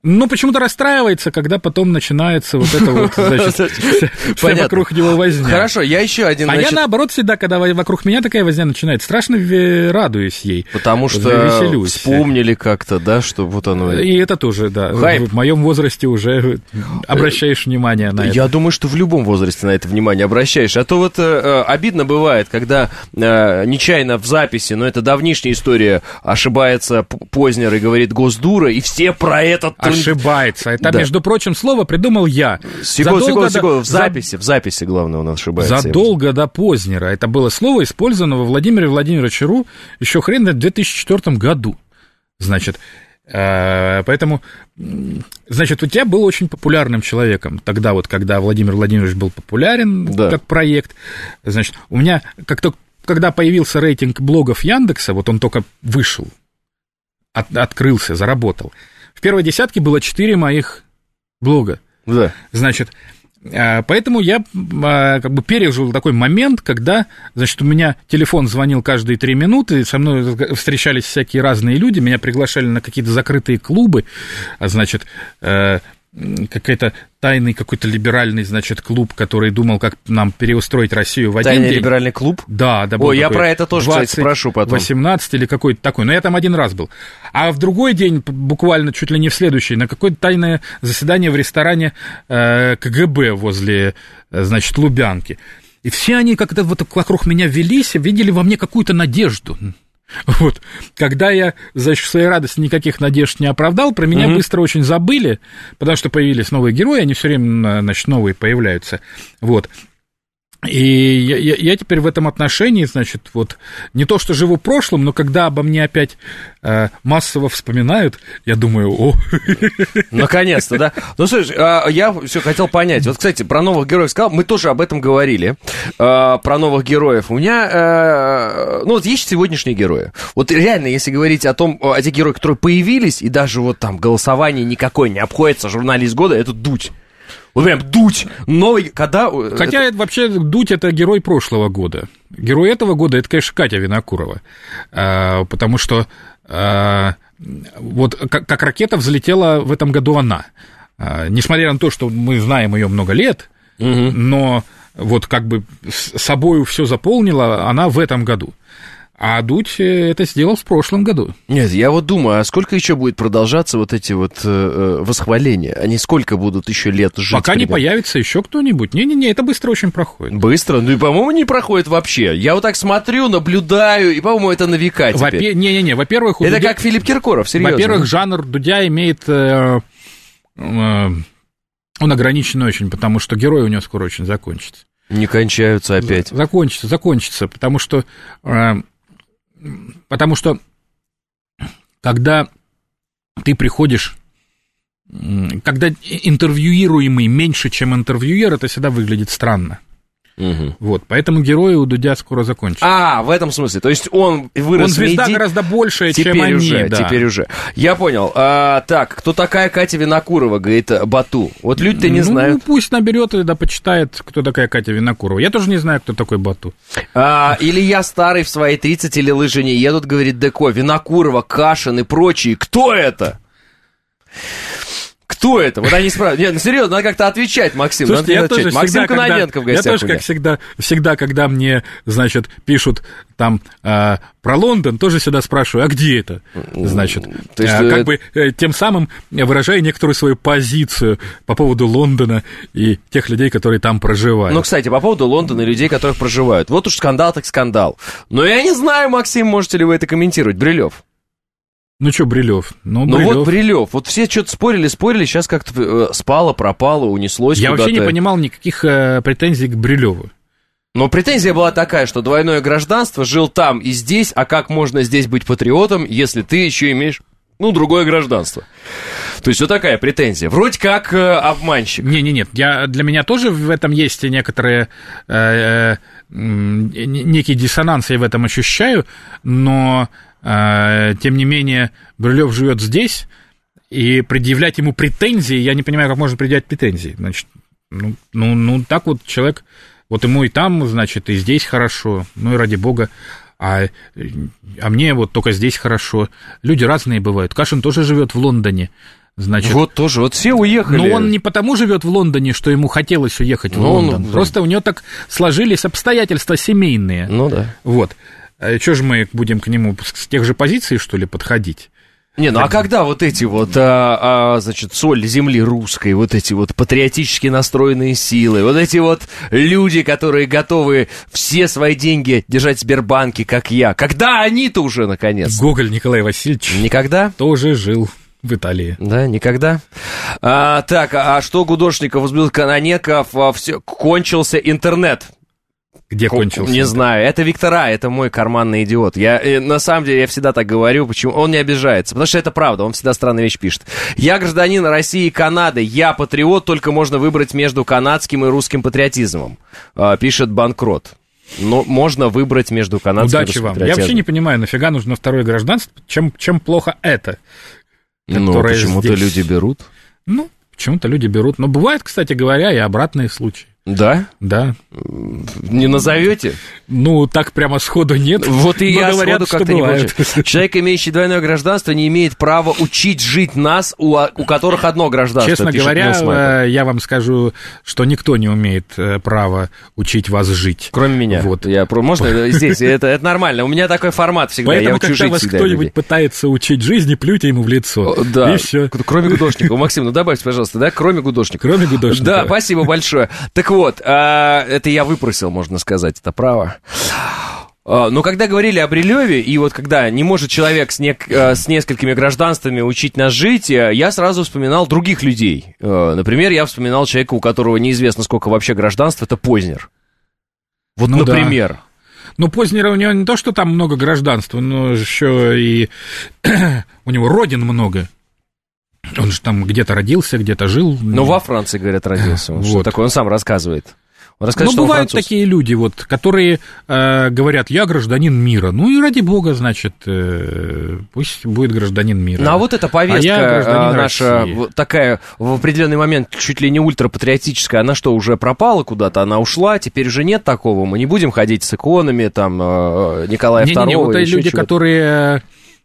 Ну, почему-то расстраивается, когда потом начинается вот это вот, значит, вся вокруг него возня. Хорошо, я еще один... А я, наоборот, всегда, когда вокруг меня такая возня начинается, страшно радуюсь ей. Потому что вспомнили как-то, да, что вот оно... И это тоже, да. В моем возрасте уже обращаешь внимание на это. Я думаю, что в любом возрасте на это внимание обращаешь. А то вот обидно бывает, когда нечаянно в записи, но это давнишняя история, ошибается Познер и говорит Госдура, и все про этот... Ошибается. Это, да. между прочим, слово придумал я. Секунду, секунду, секунду. В записи, в записи, главное, он ошибается. Задолго до Познера. Это было слово, использовано во Владимире Владимировиче Ру еще хрен в две тысячи четвёртом году. Значит, поэтому, значит, у тебя был очень популярным человеком. Тогда вот, когда Владимир Владимирович был популярен, да. как проект, значит, у меня, как только, когда появился рейтинг блогов Яндекса, вот он только вышел, от, открылся, заработал, в первой десятке было четыре моих блога. Да. Значит, поэтому я как бы пережил такой момент, когда, значит, у меня телефон звонил каждые три минуты, со мной встречались всякие разные люди, меня приглашали на какие-то закрытые клубы, значит, какой-то тайный какой-то либеральный, значит, клуб, который думал, как нам переустроить Россию в один тайный день. Тайный либеральный клуб? Да, да. Ой, я про это тоже, кстати, спрошу потом. восемнадцать или какой-то такой, но я там один раз был. А в другой день, буквально чуть ли не в следующий, на какое-то тайное заседание в ресторане э, ка гэ бэ возле, значит, Лубянки. И все они как-то вот вокруг меня велись, видели во мне какую-то надежду. Вот, когда я, значит, в своей радости никаких надежд не оправдал, про меня mm-hmm. быстро очень забыли, потому что появились новые герои, они все время, значит, новые появляются, вот. И я, я, я теперь в этом отношении, значит, вот, не то что живу прошлым, но когда обо мне опять э, массово вспоминают, я думаю, о... Наконец-то, да? Ну, слушай, я все хотел понять. Вот, кстати, про новых героев сказал, мы тоже об этом говорили, про новых героев. У меня, ну, вот есть сегодняшние герои. Вот реально, если говорить о том, о тех героях, которые появились, и даже вот там голосование никакое не обходится, журналист года, это Дудь. Вот прям Дудь, новый, когда... Хотя это... вообще Дудь — это герой прошлого года. Герой этого года — это, конечно, Катя Винокурова, а, потому что а, вот как, как ракета взлетела в этом году она. А, несмотря на то, что мы знаем ее много лет, угу. но вот как бы с собою все заполнила она в этом году. А Дудь это сделал в прошлом году. Нет, я вот думаю, а сколько еще будет продолжаться вот эти вот э, восхваления? Они сколько будут еще лет жить? Пока примерно? Не появится еще кто-нибудь. Не-не-не, это быстро очень проходит. Быстро? Ну и, по-моему, не проходит вообще. Я вот так смотрю, наблюдаю, и, по-моему, это на века теперь. Во-пе... Не-не-не, во-первых... Это Дудя... как Филипп Киркоров, серьезно. Во-первых, жанр Дудя имеет... Э, э, он ограничен очень, потому что герои у него скоро очень закончатся. Не кончаются опять. Закончится, закончится, потому что... Э, Потому что, когда ты приходишь, когда интервьюируемый меньше, чем интервьюер, это всегда выглядит странно. Угу. Вот, поэтому герои у Дудя скоро закончатся. А, в этом смысле. То есть он вырос... Он звезда меди... гораздо большая, теперь чем уже, они. Да. Теперь уже. Я понял. А, так, кто такая Катя Винокурова, говорит Бату? Вот люди-то не ну, знают. Ну, пусть наберет и да почитает, кто такая Катя Винокурова. Я тоже не знаю, кто такой Бату. А, или я старый в свои тридцать, или лыжи не едут, говорит Деко. Винокурова, Кашин и прочие. Кто это? Кто это? Вот они спрашивают. Нет, ну серьезно, надо как-то отвечать, Максим. Слушайте, надо я тоже Максим всегда, Кононенко когда, в гостях. Я тоже, как всегда, всегда, когда мне, значит, пишут там э, про Лондон, тоже всегда спрашиваю, а где это? Значит, То есть, э, как бы э, тем самым выражая некоторую свою позицию по поводу Лондона и тех людей, которые там проживают. Ну, кстати, по поводу Лондона и людей, которых проживают. Вот уж скандал так скандал. Но я не знаю, Максим, можете ли вы это комментировать. Брилев. Ну, что Брилев? Ну, ну вот Брилев. Вот все что-то спорили, спорили, сейчас как-то э, спало, пропало, унеслось Я куда-то. вообще не понимал никаких э, претензий к Брилеву. Но претензия была такая, что двойное гражданство, жил там и здесь, а как можно здесь быть патриотом, если ты еще имеешь, ну, другое гражданство? То есть вот такая претензия. Вроде как э, обманщик. Не-не-нет, я, для меня тоже в этом есть некоторые... Э, э, некий диссонанс я в этом ощущаю, но... Тем не менее, Брилев живет здесь, и предъявлять ему претензии, я не понимаю, как можно предъявлять претензии. Значит, ну, ну, ну, так вот человек, вот ему и там, значит, и здесь хорошо, ну и ради бога, а, а мне вот только здесь хорошо. Люди разные бывают. Кашин тоже живет в Лондоне, Значит, вот тоже, вот все уехали. Но он не потому живет в Лондоне, что ему хотелось уехать в ну, Лондон. Ну, Просто да. у него так сложились обстоятельства семейные. Ну да. Вот. А что же мы будем к нему с тех же позиций, что ли, подходить? Не, ну а когда вот эти вот, а, а, значит, соль земли русской, вот эти вот патриотически настроенные силы, вот эти вот люди, которые готовы все свои деньги держать в Сбербанке, как я, когда они-то уже, наконец? Гоголь Николай Васильевич. Никогда? Тоже жил в Италии. Да, никогда. А, так, а что Гудошников возбудил Канонеков? А, все, кончился интернет. Где кончился? Не знаю, это Виктор А, это мой карманный идиот. Я, на самом деле, я всегда так говорю, почему он не обижается, потому что это правда, он всегда странные вещи пишет. Я гражданин России и Канады, я патриот, только можно выбрать между канадским и русским патриотизмом, пишет Банкрот. Но можно выбрать между канадским Удачи и русским вам. патриотизмом. Я вообще не понимаю, нафига нужно второе гражданство, чем, чем плохо это? Ну, почему-то здесь... люди берут. Ну, почему-то люди берут. Но бывает, кстати говоря, и обратные случаи. Да? Да. Не назовете? Ну, так прямо сходу нет. Вот и я говорят, сходу как-то не получаю. Человек, имеющий двойное гражданство, не имеет права учить жить нас, у, у которых одно гражданство. Честно говоря, я вам скажу, что никто не умеет права учить вас жить. Кроме меня. Вот. Я, можно здесь? Это, это нормально. У меня такой формат всегда. Поэтому, я учу когда жить вас всегда кто-нибудь людей. пытается учить жизни, плюйте ему в лицо. Да. И все. Кроме Гудошникова. Максим, ну добавьте, пожалуйста, да? Кроме Гудошникова. Кроме Гудошникова. Да, спасибо большое. Так вот, это я выпросил, можно сказать, это право. Но когда говорили о Брилеве, и вот когда не может человек с, не, с несколькими гражданствами учить нас жить, я сразу вспоминал других людей. Например, я вспоминал человека, у которого неизвестно сколько вообще гражданств, это Познер. Вот, ну, например. Да. Ну, Познера у него не то, что там много гражданства, но еще и у него родин много. Он же там где-то родился, где-то жил. Ну, во Франции, говорят, родился. Он, вот. Что такое, он сам рассказывает. Он рассказывает, ну, бывают такие люди, вот, которые э, говорят, я гражданин мира. Ну, и ради бога, значит, э, пусть будет гражданин мира. Ну, а вот эта повестка а наша, вот такая, в определенный момент, чуть ли не ультрапатриотическая, она что, уже пропала куда-то? Она ушла, теперь уже нет такого? Мы не будем ходить с иконами, там, э, Николая не, второго? Не-не-не, вот эти люди, чего-то. которые...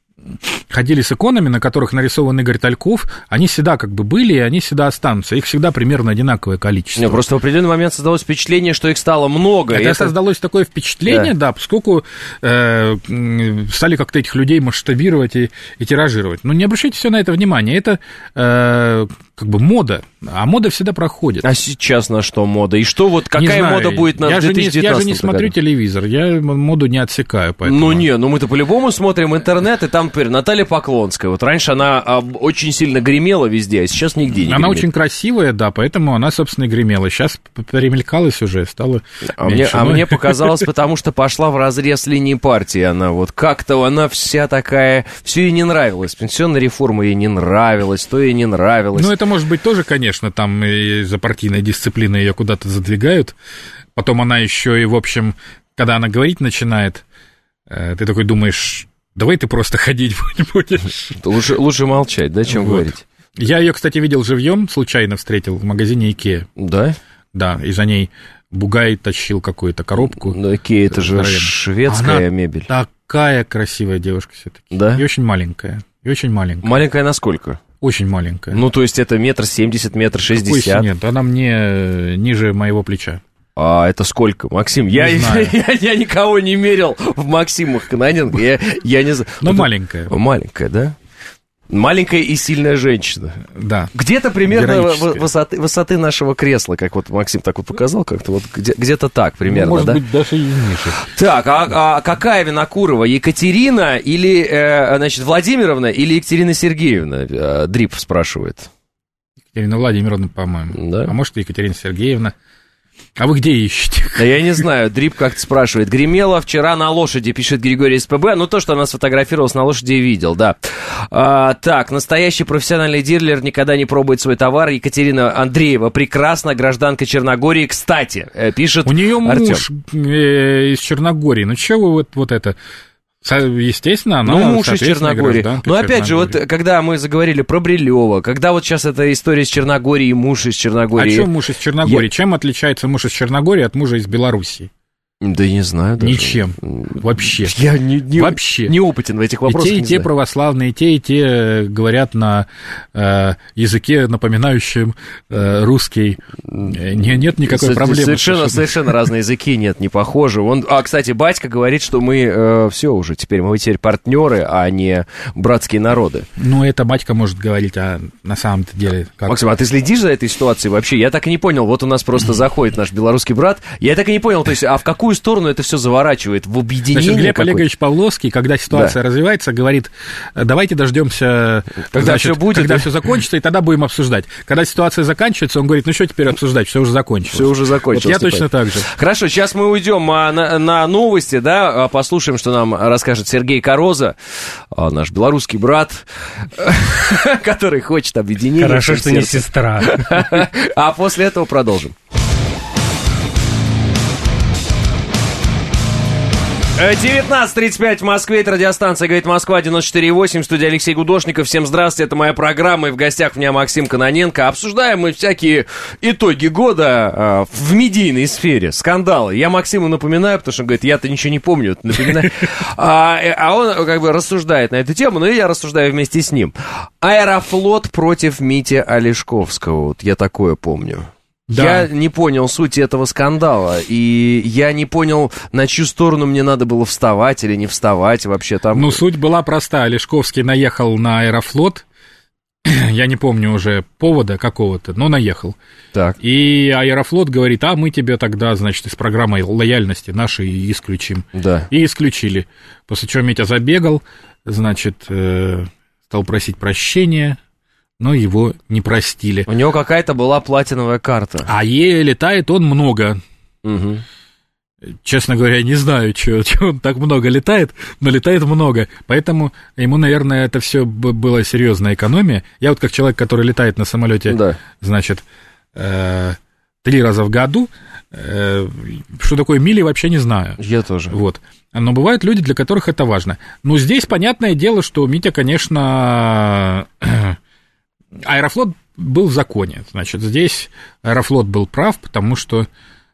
ходили с иконами, на которых нарисован Игорь Тальков, они всегда как бы были, и они всегда останутся. Их всегда примерно одинаковое количество. Не, просто в определенный момент создалось впечатление, что их стало много. Это, это... создалось такое впечатление, да, да поскольку э, стали как-то этих людей масштабировать и, и тиражировать. Но не обращайте все на это внимание. Это э, как бы мода, а мода всегда проходит. А сейчас на что мода? И что вот, какая мода будет на я две тысячи девятнадцатом году? Я же не смотрю году? телевизор, я моду не отсекаю. Поэтому... Ну не, ну мы-то по-любому смотрим интернет, и там теперь Наталья Поклонская. Вот раньше она а, очень сильно гремела везде, а сейчас нигде не Она гремит. очень красивая, да, поэтому она, собственно, и гремела. Сейчас перемелькалась уже, стала а мне, а мне показалось, потому что пошла в разрез линии партии она. Вот как-то она вся такая... Все ей не нравилось. Пенсионная реформа ей не нравилась, то ей не нравилось. Ну, это может быть тоже, конечно, там из-за партийной дисциплины ее куда-то задвигают. Потом она еще и, в общем, когда она говорить начинает, ты такой думаешь... Давай ты просто ходить будешь. Лучше, лучше молчать, да, чем вот. говорить. Я ее, кстати, видел живьем, случайно встретил в магазине Икеа. Да? Да, и за ней бугай тащил какую-то коробку. Ну, Икеа, это же шведская Она мебель. Такая красивая девушка все-таки. Да? И очень маленькая. И очень маленькая. Маленькая насколько? Очень маленькая. Ну, то есть это метр семьдесят, метр шестьдесят? Нет, она мне ниже моего плеча. А это сколько, Максим? Я, я, я, я никого не мерил в Максимах Кононенко. Я, я не знаю. Но вот маленькая. Маленькая, да? Маленькая и сильная женщина. Да. Где-то примерно высоты, высоты нашего кресла, как вот Максим так вот показал, как-то вот где, где-то так примерно, ну, может да? быть, даже и ниже. Так, а, а какая Винокурова? Екатерина или, э, значит, Владимировна или Екатерина Сергеевна? Э, Дрип спрашивает. Екатерина Владимировна, по-моему. Да. А может, и Екатерина Сергеевна. А вы где ищете? Да я не знаю, Дрип как-то спрашивает. Гремела вчера на лошади, пишет Григорий СПБ. Ну, то, что она сфотографировалась на лошади, видел, да. А, так, настоящий профессиональный дилер никогда не пробует свой товар. Екатерина Андреева, прекрасна, гражданка Черногории. Кстати, пишет У нее Артём. муж э, из Черногории. Ну, чего вы вот, вот это... Естественно, она, ну, муж из Черногории. Но опять же, вот когда мы заговорили про Брилева, когда вот сейчас эта история с Черногорией, муж из Черногории. А что муж из Черногории? Я... Чем отличается муж из Черногории от мужа из Белоруссии? Да не знаю даже. Ничем. Вообще. Я не, не, Вообще. не опытен в этих вопросах. И те, и те православные, и те, и те говорят на э, языке, напоминающем э, русский. Не, нет никакой проблемы. Совершенно, совершенно разные языки, нет, не похожи. Он, а, кстати, батька говорит, что мы э, все уже, теперь мы теперь партнеры, а не братские народы. Ну, это батька может говорить, а на самом-то деле... Как... Максим, а ты следишь за этой ситуацией вообще? Я так и не понял. Вот у нас просто заходит наш белорусский брат. Я так и не понял, то есть, а в какую сторону это все заворачивает? В объединение? Значит, Глеб какое-то? Олегович Павловский, когда ситуация да. развивается, говорит, давайте дождемся, когда значит, все будет, когда да? все закончится, и тогда будем обсуждать. Когда ситуация заканчивается, он говорит, ну что теперь обсуждать, все уже закончилось. Все уже закончилось. Вот я точно так же. Хорошо, сейчас мы уйдем а, на, на новости, да, послушаем, что нам расскажет Сергей Короза, а, наш белорусский брат, который хочет объединения. Хорошо, что не сестра. А после этого продолжим. девятнадцать тридцать пять в Москве, это радиостанция «Говорит Москва», девяносто четыре и восемь, студия Алексей Гудошников. Всем здравствуйте, это моя программа, и в гостях у меня Максим Кононенко. Обсуждаем мы всякие итоги года э, в медийной сфере, скандалы. Я Максиму напоминаю, потому что он говорит, я-то ничего не помню, напоминаю. А, а он как бы рассуждает на эту тему, но и я рассуждаю вместе с ним. Аэрофлот против Мити Олешковского, вот я такое помню. Да. Я не понял суть этого скандала, и я не понял, на чью сторону мне надо было вставать или не вставать вообще там. Ну, суть была проста. Олешковский наехал на Аэрофлот, я не помню уже повода какого-то, но наехал. Так. И Аэрофлот говорит, а мы тебя тогда, значит, из программы лояльности нашей исключим. Да. И исключили. После чего Митя забегал, значит, стал просить прощения, но его не простили. У него какая-то была платиновая карта. А ей летает он много. Угу. Честно говоря, не знаю, что он так много летает, но летает много. Поэтому ему, наверное, это все была серьезная экономия. Я вот как человек, который летает на самолете, да. значит, э, три раза в году, э, что такое мили, вообще не знаю. Я тоже. Вот. Но бывают люди, для которых это важно. Но здесь понятное дело, что Митя, конечно... Аэрофлот был в законе, значит, здесь Аэрофлот был прав, потому что,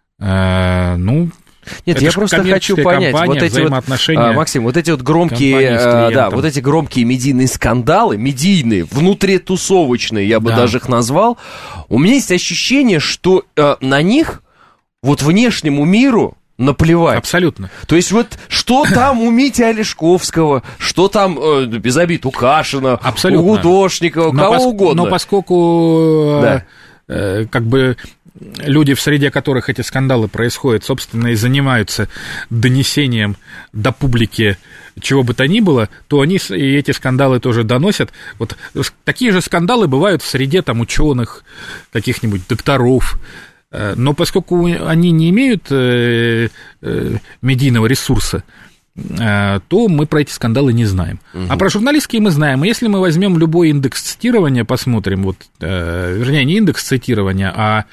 э, ну... Нет, это я просто хочу понять, компания, вот эти вот, а, Максим, вот эти вот громкие, а, да, вот эти громкие медийные скандалы, медийные, внутритусовочные, я бы да. даже их назвал, у меня есть ощущение, что а, на них, вот внешнему миру, наплевать. Абсолютно. То есть вот что там у Мити Олешковского, что там, э, без обид, у Кашина, абсолютно. У Гудошникова, но кого пос... угодно. Но поскольку да. э, как бы люди, в среде которых эти скандалы происходят, собственно, и занимаются донесением до публики чего бы то ни было, то они и эти скандалы тоже доносят. Вот такие же скандалы бывают в среде там ученых, каких-нибудь докторов. Но поскольку они не имеют э, э, медийного ресурса, э, то мы про эти скандалы не знаем. Угу. А про журналистские мы знаем. И если мы возьмем любой индекс цитирования, посмотрим, вот, э, вернее, не индекс цитирования, а,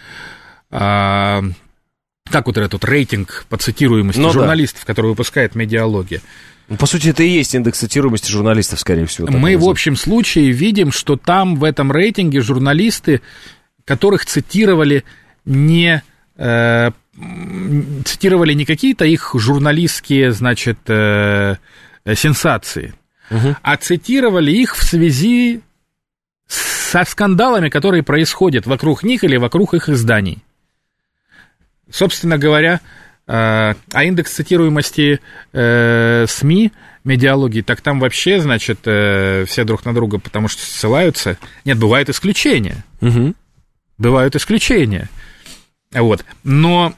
а как вот этот рейтинг по цитируемости ну, журналистов, да. который выпускает Медиалогия. По сути, это и есть индекс цитируемости журналистов, скорее всего. Мы в общем случае видим, что там в этом рейтинге журналисты, которых цитировали не э, цитировали не какие-то их журналистские, значит, э, сенсации, угу. а цитировали их в связи со скандалами, которые происходят вокруг них или вокруг их изданий. Собственно говоря, э, а индекс цитируемости э, СМИ, Медиалогии, так там вообще, значит, э, все друг на друга, потому что ссылаются. Нет, бывают исключения. Угу. Бывают исключения. Вот. Но,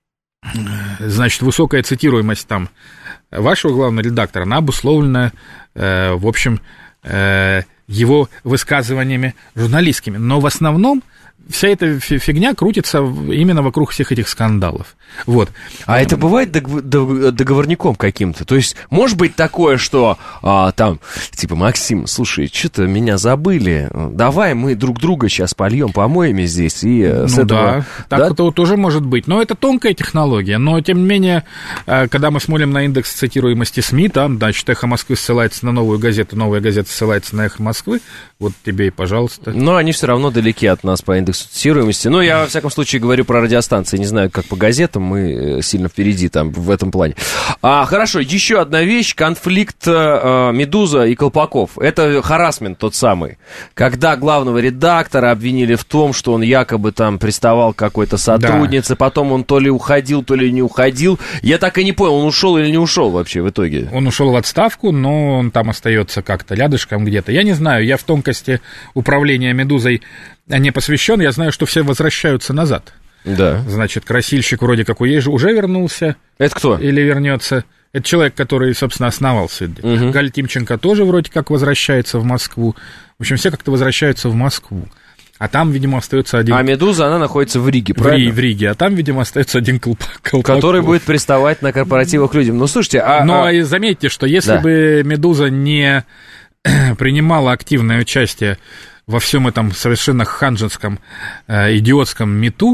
значит, высокая цитируемость там вашего главного редактора, она обусловлена, э, в общем, э, его высказываниями журналистскими. Но в основном вся эта фигня крутится именно вокруг всех этих скандалов. Вот. А это бывает договорником каким-то? То есть, может быть такое, что а, там, типа, Максим, слушай, что-то меня забыли, давай мы друг друга сейчас польем помоями здесь, и ну с этого... да, так да? Это тоже может быть. Но это тонкая технология. Но, тем не менее, когда мы смотрим на индекс цитируемости СМИ, там, значит, «Эхо Москвы» ссылается на «Новую газету», «Новая газета» ссылается на «Эхо Москвы», вот тебе и пожалуйста. Но они все равно далеки от нас по индексу индексу цитируемости. Но я, во всяком случае, говорю про радиостанции. Не знаю, как по газетам, мы сильно впереди там в этом плане. А, хорошо, еще одна вещь. Конфликт э, «Медуза» и Колпаков. Это харассмент тот самый. Когда главного редактора обвинили в том, что он якобы там приставал к какой-то сотруднице, да. Потом он то ли уходил, то ли не уходил. Я так и не понял, он ушел или не ушел вообще в итоге? Он ушел в отставку, но он там остается как-то рядышком где-то. Я не знаю, я в тонкости управления «Медузой» не посвящен. Я знаю, что все возвращаются назад. Да. Значит, красильщик вроде как уже вернулся. Это кто? Или вернется. Это человек, который, собственно, основался. Угу. Галь Тимченко тоже вроде как возвращается в Москву. В общем, все как-то возвращаются в Москву. А там, видимо, остается один... А «Медуза», она находится в Риге, правильно? В Риге, а там, видимо, остается один Колпаков. Который будет приставать на корпоративах людям. Ну, слушайте, а... Но а... заметьте, что если да. бы «Медуза» не принимала активное участие во всем этом совершенно ханжеском, э, идиотском мету,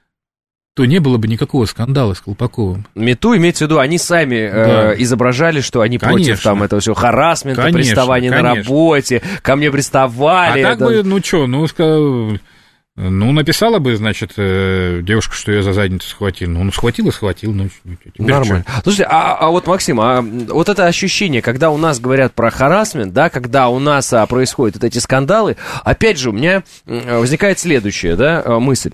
то не было бы никакого скандала с Колпаковым. Мету, имеется в виду, они сами да. э, изображали, что они конечно. Против там этого всего харассмента, конечно, приставания конечно. На работе, ко мне приставали. А так да... бы, ну что, ну, сказал, ну, написала бы, значит, э, девушка, что я за задницу схватил. Ну, схватил и схватил. Ну, нормально. Что? Слушайте, а, а вот, Максим, а вот это ощущение, когда у нас говорят про харассмент, да, когда у нас а, происходят вот эти скандалы, опять же, у меня возникает следующая, да, мысль.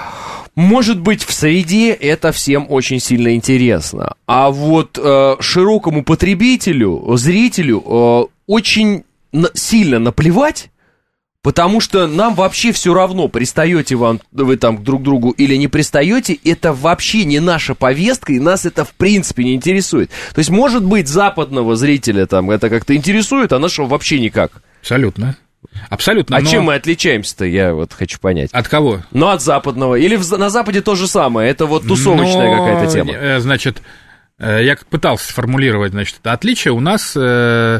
Может быть, в среде это всем очень сильно интересно, а вот э, широкому потребителю, зрителю э, очень на- сильно наплевать, потому что нам вообще все равно, пристаете вам, вы там друг к другу или не пристаете, это вообще не наша повестка, и нас это в принципе не интересует. То есть, может быть, западного зрителя там это как-то интересует, а нашего вообще никак. Абсолютно. Абсолютно. А но... чем мы отличаемся-то, я вот хочу понять. От кого? Ну, от западного. Или в, на Западе то же самое, это вот тусовочная но... какая-то тема. Значит, я пытался сформулировать, значит, это отличие. У нас э,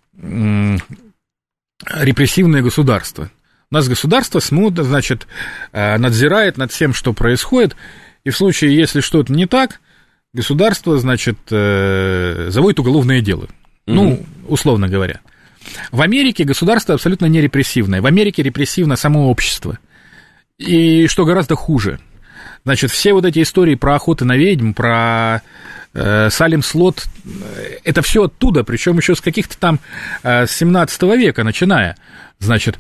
э, репрессивное государство. У нас государство смотрит, значит, надзирает над всем, что происходит, и в случае, если что-то не так, государство, значит, э, заводит уголовное дело. Mm-hmm. Ну, условно говоря. В Америке государство абсолютно не репрессивное. В Америке репрессивно само общество. И что гораздо хуже. Значит, все вот эти истории про охоты на ведьм, про э, Салем Слот, это все оттуда, причем еще с каких-то там э, с семнадцатого века начиная. Значит,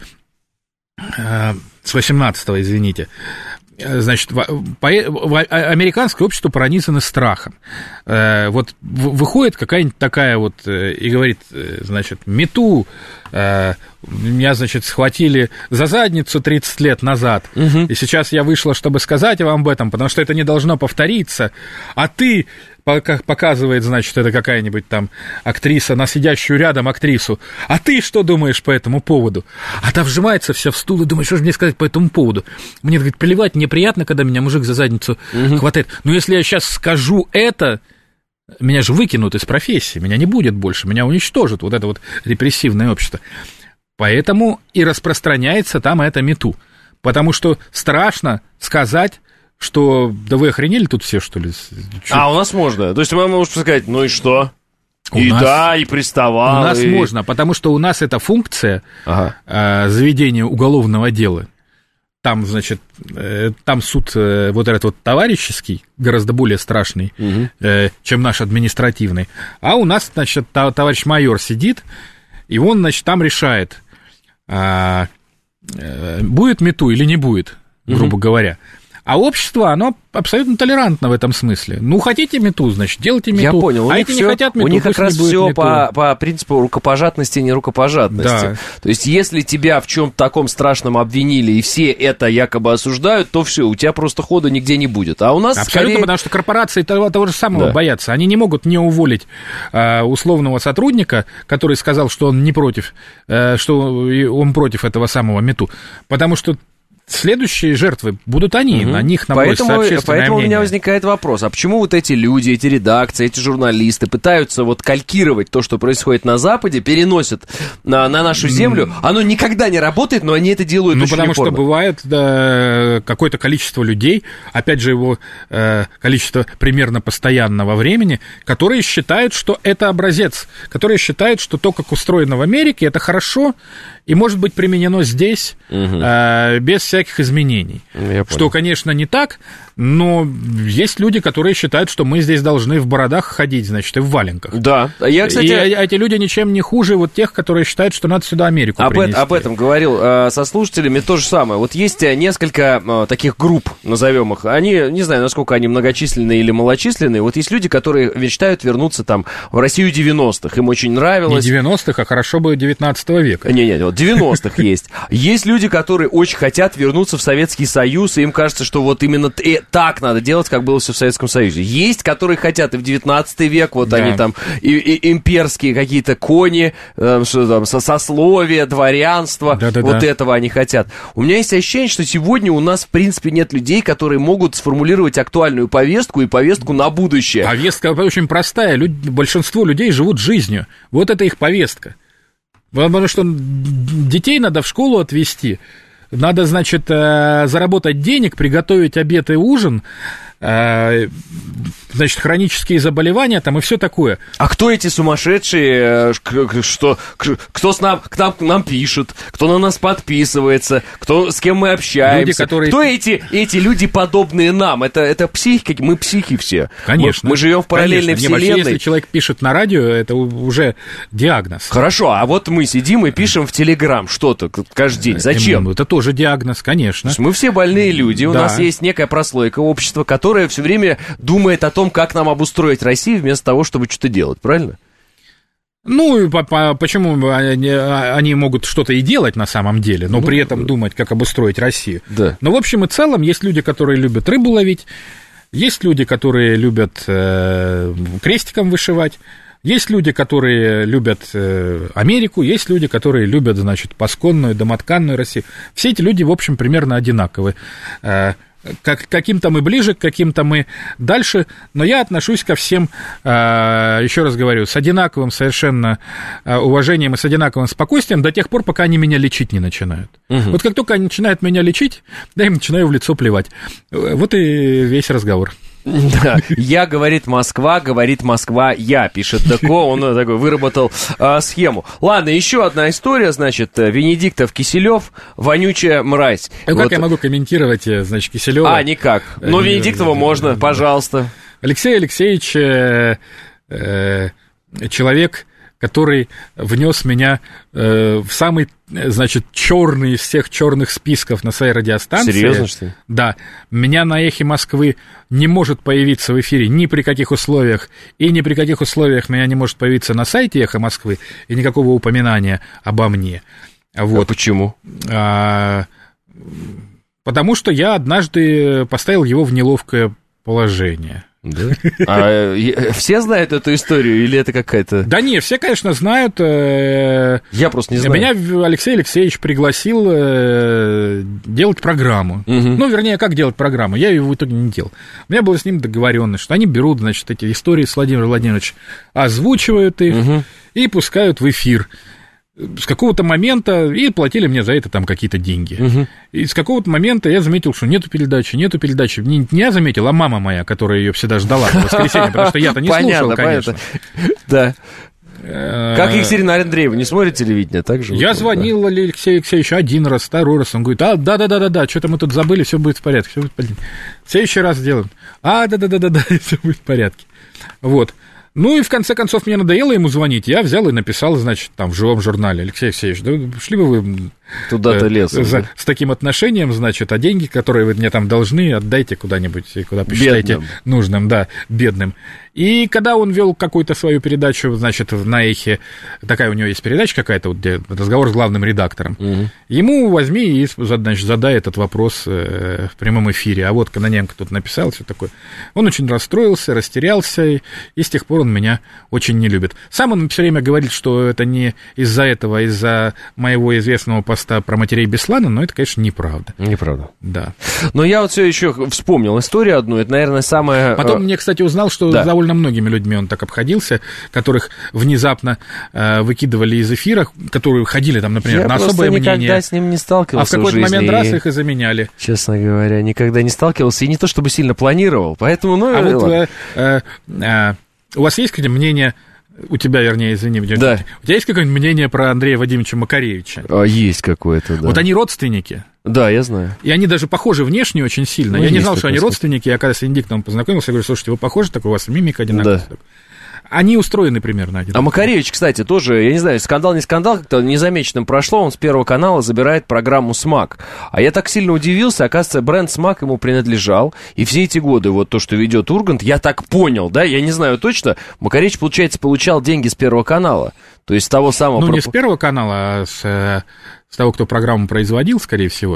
э, с восемнадцатого, извините. Значит, в, по, в, американское общество пронизано страхом. Э, вот в, выходит какая-нибудь такая вот э, и говорит, э, значит, мету, э, меня, значит, схватили за задницу тридцать лет назад, угу. И сейчас я вышла, чтобы сказать вам об этом, потому что это не должно повториться, а ты... Как показывает, значит, это какая-нибудь там актриса на сидящую рядом актрису. А ты что думаешь по этому поводу? А та вжимается вся в стул и думает, что же мне сказать по этому поводу? Мне, говорит, плевать, мне приятно, когда меня мужик за задницу угу. хватает. Но если я сейчас скажу это, меня же выкинут из профессии, меня не будет больше, меня уничтожат вот это вот репрессивное общество. Поэтому и распространяется там это мету. Потому что страшно сказать... Что, да вы охренели тут все, что ли? Чуть... А, у нас можно. То есть мы можем сказать, ну и что? У и нас... да, и приставал. У нас и... можно, потому что у нас эта функция ага. э, заведения уголовного дела. Там, значит, э, там суд э, вот этот вот товарищеский, гораздо более страшный, угу. э, чем наш административный. А у нас, значит, товарищ майор сидит, и он, значит, там решает, э, э, будет мету или не будет, грубо угу. говоря. А общество, оно абсолютно толерантно в этом смысле. Ну, хотите мету, значит, делайте мету. Я понял. А эти не хотят мету, у них как раз все по, по принципу рукопожатности и нерукопожатности. Да. То есть, если тебя в чем-то таком страшном обвинили, и все это якобы осуждают, то все, у тебя просто хода нигде не будет. А у нас абсолютно, скорее... потому что корпорации того, того же самого да. боятся. Они не могут не уволить э, условного сотрудника, который сказал, что он не против, э, что он против этого самого мету. Потому что следующие жертвы будут они, угу. на них набросится поэтому, общественное поэтому мнение. у меня возникает вопрос, а почему вот эти люди, эти редакции, эти журналисты пытаются вот калькировать то, что происходит на Западе, переносят на, на нашу землю, mm. оно никогда не работает, но они это делают ну, очень потому упорно. Что бывает да, какое-то количество людей, опять же его э, количество примерно постоянного времени, которые считают, что это образец, которые считают, что то, как устроено в Америке, это хорошо, и может быть применено здесь угу. э, без всяких изменений. Что, конечно, не так, но есть люди, которые считают, что мы здесь должны в бородах ходить, значит, и в валенках. Да. Я, кстати... И эти люди ничем не хуже вот тех, которые считают, что надо сюда Америку об принести. Это, об этом говорил э, со слушателями то же самое. Вот есть несколько э, таких групп, назовем их. Они, не знаю, насколько они многочисленные или малочисленные. Вот есть люди, которые мечтают вернуться там в Россию девяностых. Им очень нравилось. Не девяностых, а хорошо бы девятнадцатого века. Не-не, вот девяностых есть. Есть люди, которые очень хотят вернуться в Советский Союз, и им кажется, что вот именно так надо делать, как было все в Советском Союзе. Есть, которые хотят и в девятнадцатый век, вот да. они там, и, и имперские какие-то кони, э, что там, сословие, дворянство, Да-да-да. вот этого они хотят. У меня есть ощущение, что сегодня у нас, в принципе, нет людей, которые могут сформулировать актуальную повестку и повестку на будущее. Повестка очень простая. Люд... Большинство людей живут жизнью. Вот это их повестка. Потому что детей надо в школу отвезти. Надо, значит, заработать денег, приготовить обед и ужин, значит, хронические заболевания там и все такое. А кто эти сумасшедшие, что, кто с нам, к нам, к нам пишет, кто на нас подписывается, кто, с кем мы общаемся? Люди, которые... Кто эти, эти люди, подобные нам? Это, это психики, мы психи все. Конечно. Мы, мы живем в параллельной Конечно. вселенной. Не, вообще, если человек пишет на радио, это уже диагноз. Хорошо, а вот мы сидим и пишем в Телеграм что-то каждый день. Зачем? Это тоже диагноз, конечно. Мы все больные люди, у да. нас есть некая прослойка общества, которая которая все время думает о том, как нам обустроить Россию, вместо того, чтобы что-то делать, правильно? Ну, почему они, они могут что-то и делать на самом деле, но ну, при этом думать, как обустроить Россию. Да. Но в общем и целом есть люди, которые любят рыбу ловить, есть люди, которые любят э, крестиком вышивать, есть люди, которые любят э, Америку, есть люди, которые любят, значит, пасконную, домотканную Россию. Все эти люди, в общем, примерно одинаковы. Э, Как, каким-то мы ближе, каким-то мы дальше, но я отношусь ко всем, еще раз говорю, с одинаковым совершенно уважением и с одинаковым спокойствием до тех пор, пока они меня лечить не начинают. Угу. Вот как только они начинают меня лечить, я им начинаю в лицо плевать. Вот и весь разговор. Да, я, говорит Москва, говорит Москва, я, пишет Деко, он такой выработал а, схему. Ладно, еще одна история, значит, Венедиктов Киселев, вонючая мразь. А вот. Как я могу комментировать, значит, Киселева? А, никак, но Венедиктова можно, пожалуйста. Алексей Алексеевич, э, э, человек, который внес меня э, в самый, значит, черный из всех черных списков на своей радиостанции. Серьезно, что ли? Да. Меня на «Эхе Москвы» не может появиться в эфире ни при каких условиях, и ни при каких условиях меня не может появиться на сайте «Эхо Москвы», и никакого упоминания обо мне. Вот. А почему? А, потому что я однажды поставил его в неловкое положение. Да? А все знают эту историю, или это какая-то... Да не, все, конечно, знают. Я просто не знаю. Меня Алексей Алексеевич пригласил делать программу. Угу. Ну, вернее, как делать программу? Я ее в итоге не делал. У меня была с ним договоренность, что они берут, значит, эти истории с Владимиром Владимировичем, озвучивают их угу. и пускают в эфир. С какого-то момента, и платили мне за это там какие-то деньги. Угу. И с какого-то момента я заметил, что нету передачи, нету передачи. Не, не я заметил, а мама моя, которая ее всегда ждала в воскресенье, потому что я-то не слушал, конечно. Да. Как Екатерина Андреева, не смотрит телевидение, так же? Я звонил Алексею Алексеевичу один раз, второй раз, он говорит, а, да-да-да-да, что-то мы тут забыли, все будет в порядке, все будет в порядке. В следующий раз сделаем. А, да-да-да-да, все будет в порядке. Вот. Ну и в конце концов мне надоело ему звонить, я взял и написал, значит, там в живом журнале: Алексей Алексеевич, да шли бы вы туда-то лес за, с таким отношением, значит, а деньги, которые вы мне там должны, отдайте куда-нибудь, куда посчитаете бедным. нужным, да, бедным. И когда он вел какую-то свою передачу, значит, на «Эхе», такая у него есть передача какая-то, вот, где разговор с главным редактором, угу. ему возьми и, значит, задай этот вопрос в прямом эфире. А вот Кононенко тут написал, все такое. Он очень расстроился, растерялся, и, и с тех пор он меня очень не любит. Сам он все время говорит, что это не из-за этого, а из-за моего известного поста про матерей Беслана, но это, конечно, неправда. Неправда. Да. Но я вот все еще вспомнил историю одну, это, наверное, самая... Потом мне, кстати, узнал, что да. довольно многими людьми он так обходился, которых внезапно э, выкидывали из эфира, которые ходили там, например, я на особое мнение. Я никогда с ним не сталкивался. А в какой-то в момент и... раз их и заменяли. Честно говоря, никогда не сталкивался, и не то чтобы сильно планировал, поэтому, ну... А вот э, э, э, у вас есть, кстати, мнение У тебя, вернее, извини, да. У тебя есть какое-нибудь мнение про Андрея Вадимовича Макаревича? А, есть какое-то, да. Вот они родственники. Да, я знаю. И они даже похожи внешне очень сильно. Ну, я не знал, что они родственники. Я когда с Венедиктовым познакомился, я говорю, слушайте, вы похожи, так у вас мимика одинаковая. Да. Они устроены примерно одинаково. А Макаревич, кстати, тоже, я не знаю, скандал не скандал, как-то незамеченным прошло, он с Первого канала забирает программу «Смак». А я так сильно удивился, оказывается, бренд «Смак» ему принадлежал, и все эти годы вот то, что ведет Ургант, я так понял, да, я не знаю точно, Макаревич, получается, получал деньги с Первого канала, то есть с того самого... Ну, проп... не с Первого канала, а с... С того, кто программу производил, скорее всего.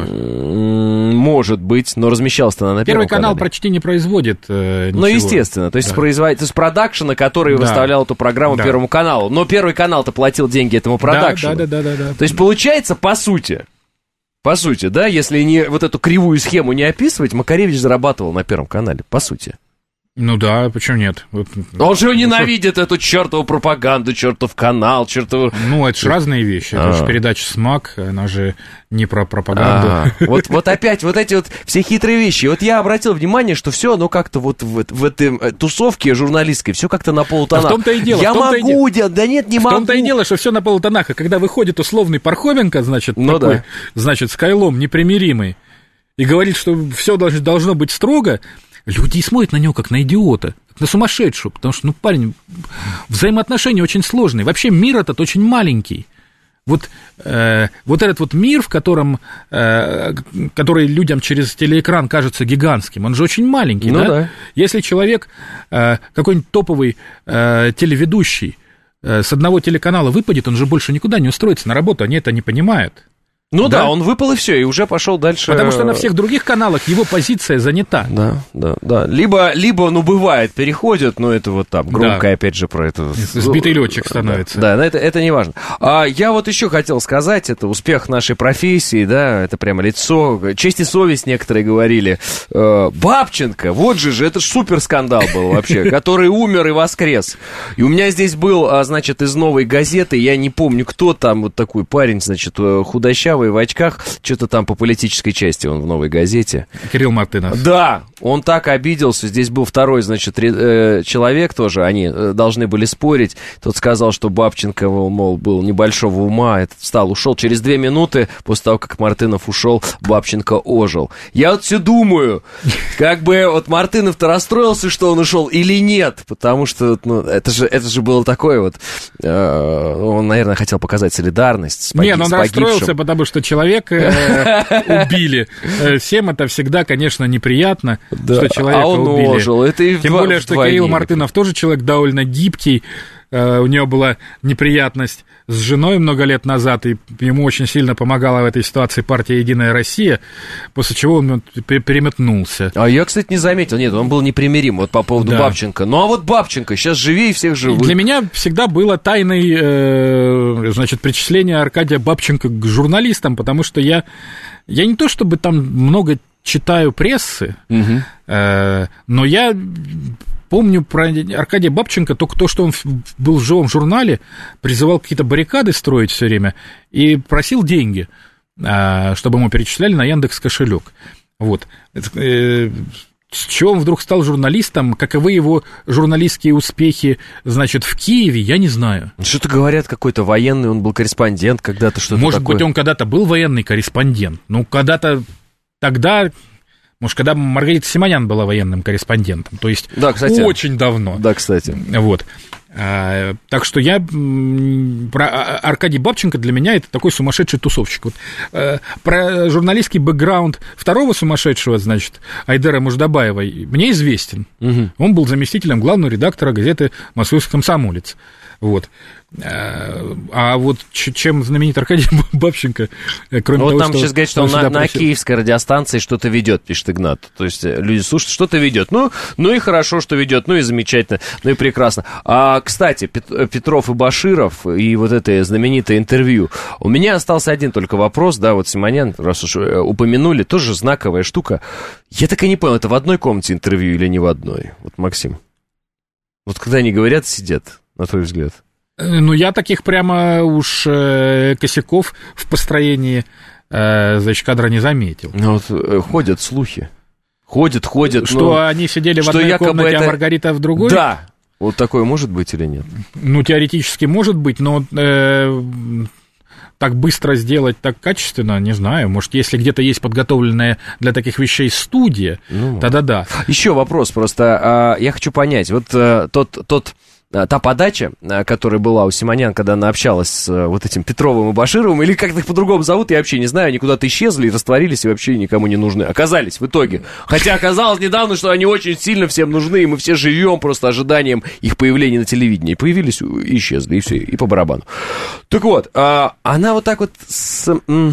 Может быть, но размещался-то она на Первом Первый канал канале. почти не производит э, ничего. Ну, естественно, то есть, да. производ... то есть продакшена, который да. выставлял эту программу да. Первому каналу. Но Первый канал-то платил деньги этому продакшену. Да, да, да, да, да. То есть, получается, по сути, по сути, да, если не вот эту кривую схему не описывать, Макаревич зарабатывал на Первом канале, по сути. Ну да, почему нет? Он же ненавидит эту чертову пропаганду, чертов канал, чертову... Ну, это же разные вещи. Это же передача «Смак», она же не про пропаганду. Вот, вот опять вот эти вот все хитрые вещи. Вот я обратил внимание, что все, оно как-то вот в, в этой тусовке журналистской, все как-то на полутонах. А в том-то и дело. Я могу делать, да нет, не могу. В том-то и дело, что все на полутонах. А когда выходит условный Пархоменко, значит, ну, такой, да. значит, скайлом непримиримый, и говорит, что все должно, должно быть строго, люди и смотрят на него как на идиота, как на сумасшедшего, потому что, ну, парень, взаимоотношения очень сложные. Вообще мир этот очень маленький. Вот, э, вот этот вот мир, в котором, э, который людям через телеэкран кажется гигантским, он же очень маленький, ну, да? да. Если человек, э, какой-нибудь топовый э, телеведущий э, с одного телеканала выпадет, он же больше никуда не устроится на работу, они это не понимают. Ну да? да, он выпал и все, и уже пошел дальше. Потому что на всех других каналах его позиция занята. Да, да, да. Либо, либо ну, бывает, переходит, но это вот там, громко, да. опять же, про это... Сбитый летчик становится. Да, да, но это, это не важно. А я вот еще хотел сказать, это успех нашей профессии, да, это прямо лицо, честь и совесть некоторые говорили. Бабченко, вот же же, это ж супер скандал был вообще, который умер и воскрес. И у меня здесь был, значит, из «Новой газеты», я не помню, кто там, вот такой парень, значит, худощавый, в очках, что-то там по политической части он в «Новой газете». Кирилл Мартынов. Да, он так обиделся. Здесь был второй, значит, э, человек тоже, они э, должны были спорить. Тот сказал, что Бабченко, мол, был небольшого ума, этот встал, ушел. Через две минуты, после того, как Мартынов ушел, Бабченко ожил. Я вот все думаю, как бы вот Мартынов-то расстроился, что он ушел, или нет, потому что, ну, это же, это же было такое вот, э, он, наверное, хотел показать солидарность с погибшим. Нет, он расстроился, потому что человека э, убили. Всем это всегда, конечно, неприятно, да, что человека а он убили. Ожил. Это и Тем в, более, что Кирилл Мартынов тоже человек довольно гибкий. Uh, у него была неприятность с женой много лет назад, и ему очень сильно помогала в этой ситуации партия «Единая Россия», после чего он переметнулся. А я, кстати, не заметил. Нет, он был непримирим вот по поводу да. Бабченко. Ну, а вот Бабченко сейчас живее всех живых. Для меня всегда было тайной, э, значит, причисление Аркадия Бабченко к журналистам, потому что я, я не то чтобы там много читаю прессы, угу. э, но я... Помню про Аркадия Бабченко только то, что он был в живом журнале, призывал какие-то баррикады строить все время и просил деньги, чтобы ему перечисляли на Яндекс.Кошелек. Вот. С чего он вдруг стал журналистом, каковы его журналистские успехи, значит, в Киеве, я не знаю. Что-то говорят, какой-то военный, он был корреспондент когда-то, что-то Может такое. быть, он когда-то был военный корреспондент, ну, когда-то тогда... Может, когда Маргарита Симонян была военным корреспондентом, то есть да, кстати, очень давно. Да, кстати. Вот. А, так что я... Про Аркадий Бабченко для меня это такой сумасшедший тусовщик. Вот. А, про журналистский бэкграунд второго сумасшедшего, значит, Айдара Муждабаева мне известен. Угу. Он был заместителем главного редактора газеты «Московский комсомолец». Вот. А вот чем знаменит Аркадий Бабченко, кроме ну, того, вот там что... сейчас говорят, что он на, на киевской радиостанции что-то ведет, пишет Игнат. То есть люди слушают, что-то ведет. Ну, ну и хорошо, что ведет, ну и замечательно, ну и прекрасно. А, кстати, Петров и Баширов, и вот это знаменитое интервью. У меня остался один только вопрос, да, вот Симонян, раз уж упомянули, тоже знаковая штука. Я так и не понял, это в одной комнате интервью или не в одной? Вот, Максим. Вот когда они говорят, сидят, на твой взгляд. Ну, я таких прямо уж э, косяков в построении, э, значит, кадра не заметил. Ну, вот э, ходят слухи. Ходят, ходят. Что ну, они сидели в что одной комнате, это... а Маргарита в другой? Да. Вот такое может быть или нет? Ну, теоретически может быть, но э, так быстро сделать, так качественно, не знаю. Может, если где-то есть подготовленная для таких вещей студия, ну, тогда да. Еще вопрос просто. Я хочу понять. Вот тот... тот та подача, которая была у Симонян, когда она общалась с вот этим Петровым и Башировым, или как их по-другому зовут, я вообще не знаю, они куда-то исчезли и растворились, и вообще никому не нужны. Оказались в итоге. Хотя оказалось недавно, что они очень сильно всем нужны, и мы все живем просто ожиданием их появления на телевидении. Появились, и исчезли, и все, и по барабану. Так вот, она вот так вот с...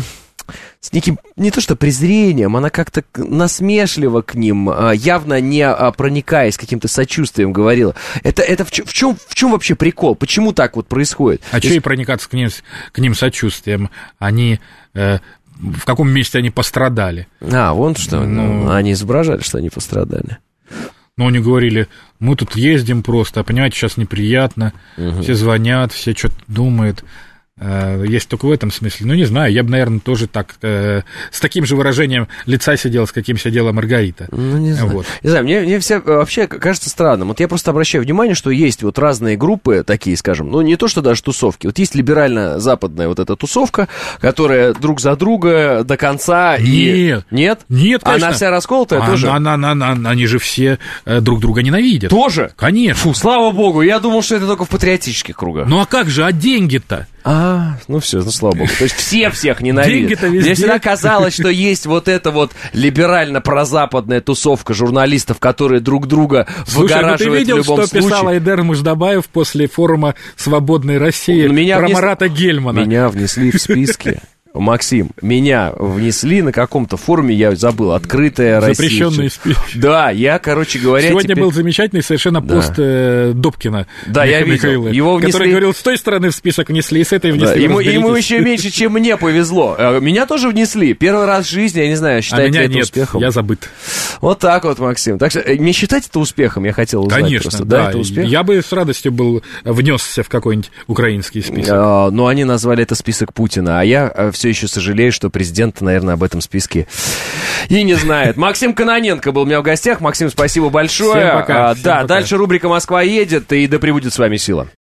с неким, не то что презрением, она как-то насмешливо к ним, явно не проникаясь каким-то сочувствием говорила. Это, это в, в, чем, в чем вообще прикол? Почему так вот происходит? А что и проникаться к ним, к ним сочувствием? Они... Э, в каком месте они пострадали? А, вон что, ну, они изображали, что они пострадали. Ну, они говорили, мы тут ездим просто, понимаете, сейчас неприятно, угу. Все звонят, все что-то думают. Есть только в этом смысле. Ну, не знаю, я бы, наверное, тоже так, э, с таким же выражением лица сидел, с каким сидела Маргарита. Ну, не знаю. Вот. Не знаю, мне, мне все вообще кажется странным. Вот я просто обращаю внимание, что есть вот разные группы такие, скажем, ну, не то, что даже тусовки. Вот есть либерально-западная вот эта тусовка, которая друг за друга до конца. Нет. И... Нет? Нет, конечно. Она вся расколотая а, тоже? Она, она, она, они же все друг друга ненавидят. Тоже? Конечно. Фу, слава богу, я думал, что это только в патриотических кругах. Ну, а как же, а деньги-то? А, ну все, ну слава богу. То есть все всех ненавидят. Деньги-то везде. Мне всегда казалось, что есть вот эта вот либерально-прозападная тусовка журналистов, которые друг друга Слушай, выгораживают ну ты видел, в любом что случае. писал Айдар Муждабаев после форума «Свободной России» меня про внес... Марата Гельмана? Меня внесли в списки. Максим, меня внесли на каком-то форуме, я забыл, «Открытая Россия». Запрещенные списки. Да, я, короче говоря... Сегодня теперь... был замечательный совершенно да. пост э, Добкина. Да, Мих... я видел. Михаила, Его внесли... который говорил, с той стороны в список внесли, и с этой внесли. Да, ему, ему еще меньше, чем мне повезло. Меня тоже внесли. Первый раз в жизни, я не знаю, считаете а меня это нет, успехом? Я забыт. Вот так вот, Максим. Так что не считать это успехом, я хотел узнать. Конечно, просто. да. Да, это успех? Я бы с радостью был внесся в какой-нибудь украинский список. А, но они назвали это список Путина, а я все еще сожалею, что президент, наверное, об этом списке и не знает. Максим Кононенко был у меня в гостях. Максим, спасибо большое. Всем пока. А, Всем да, пока. Дальше рубрика «Москва едет», и да пребудет с вами сила.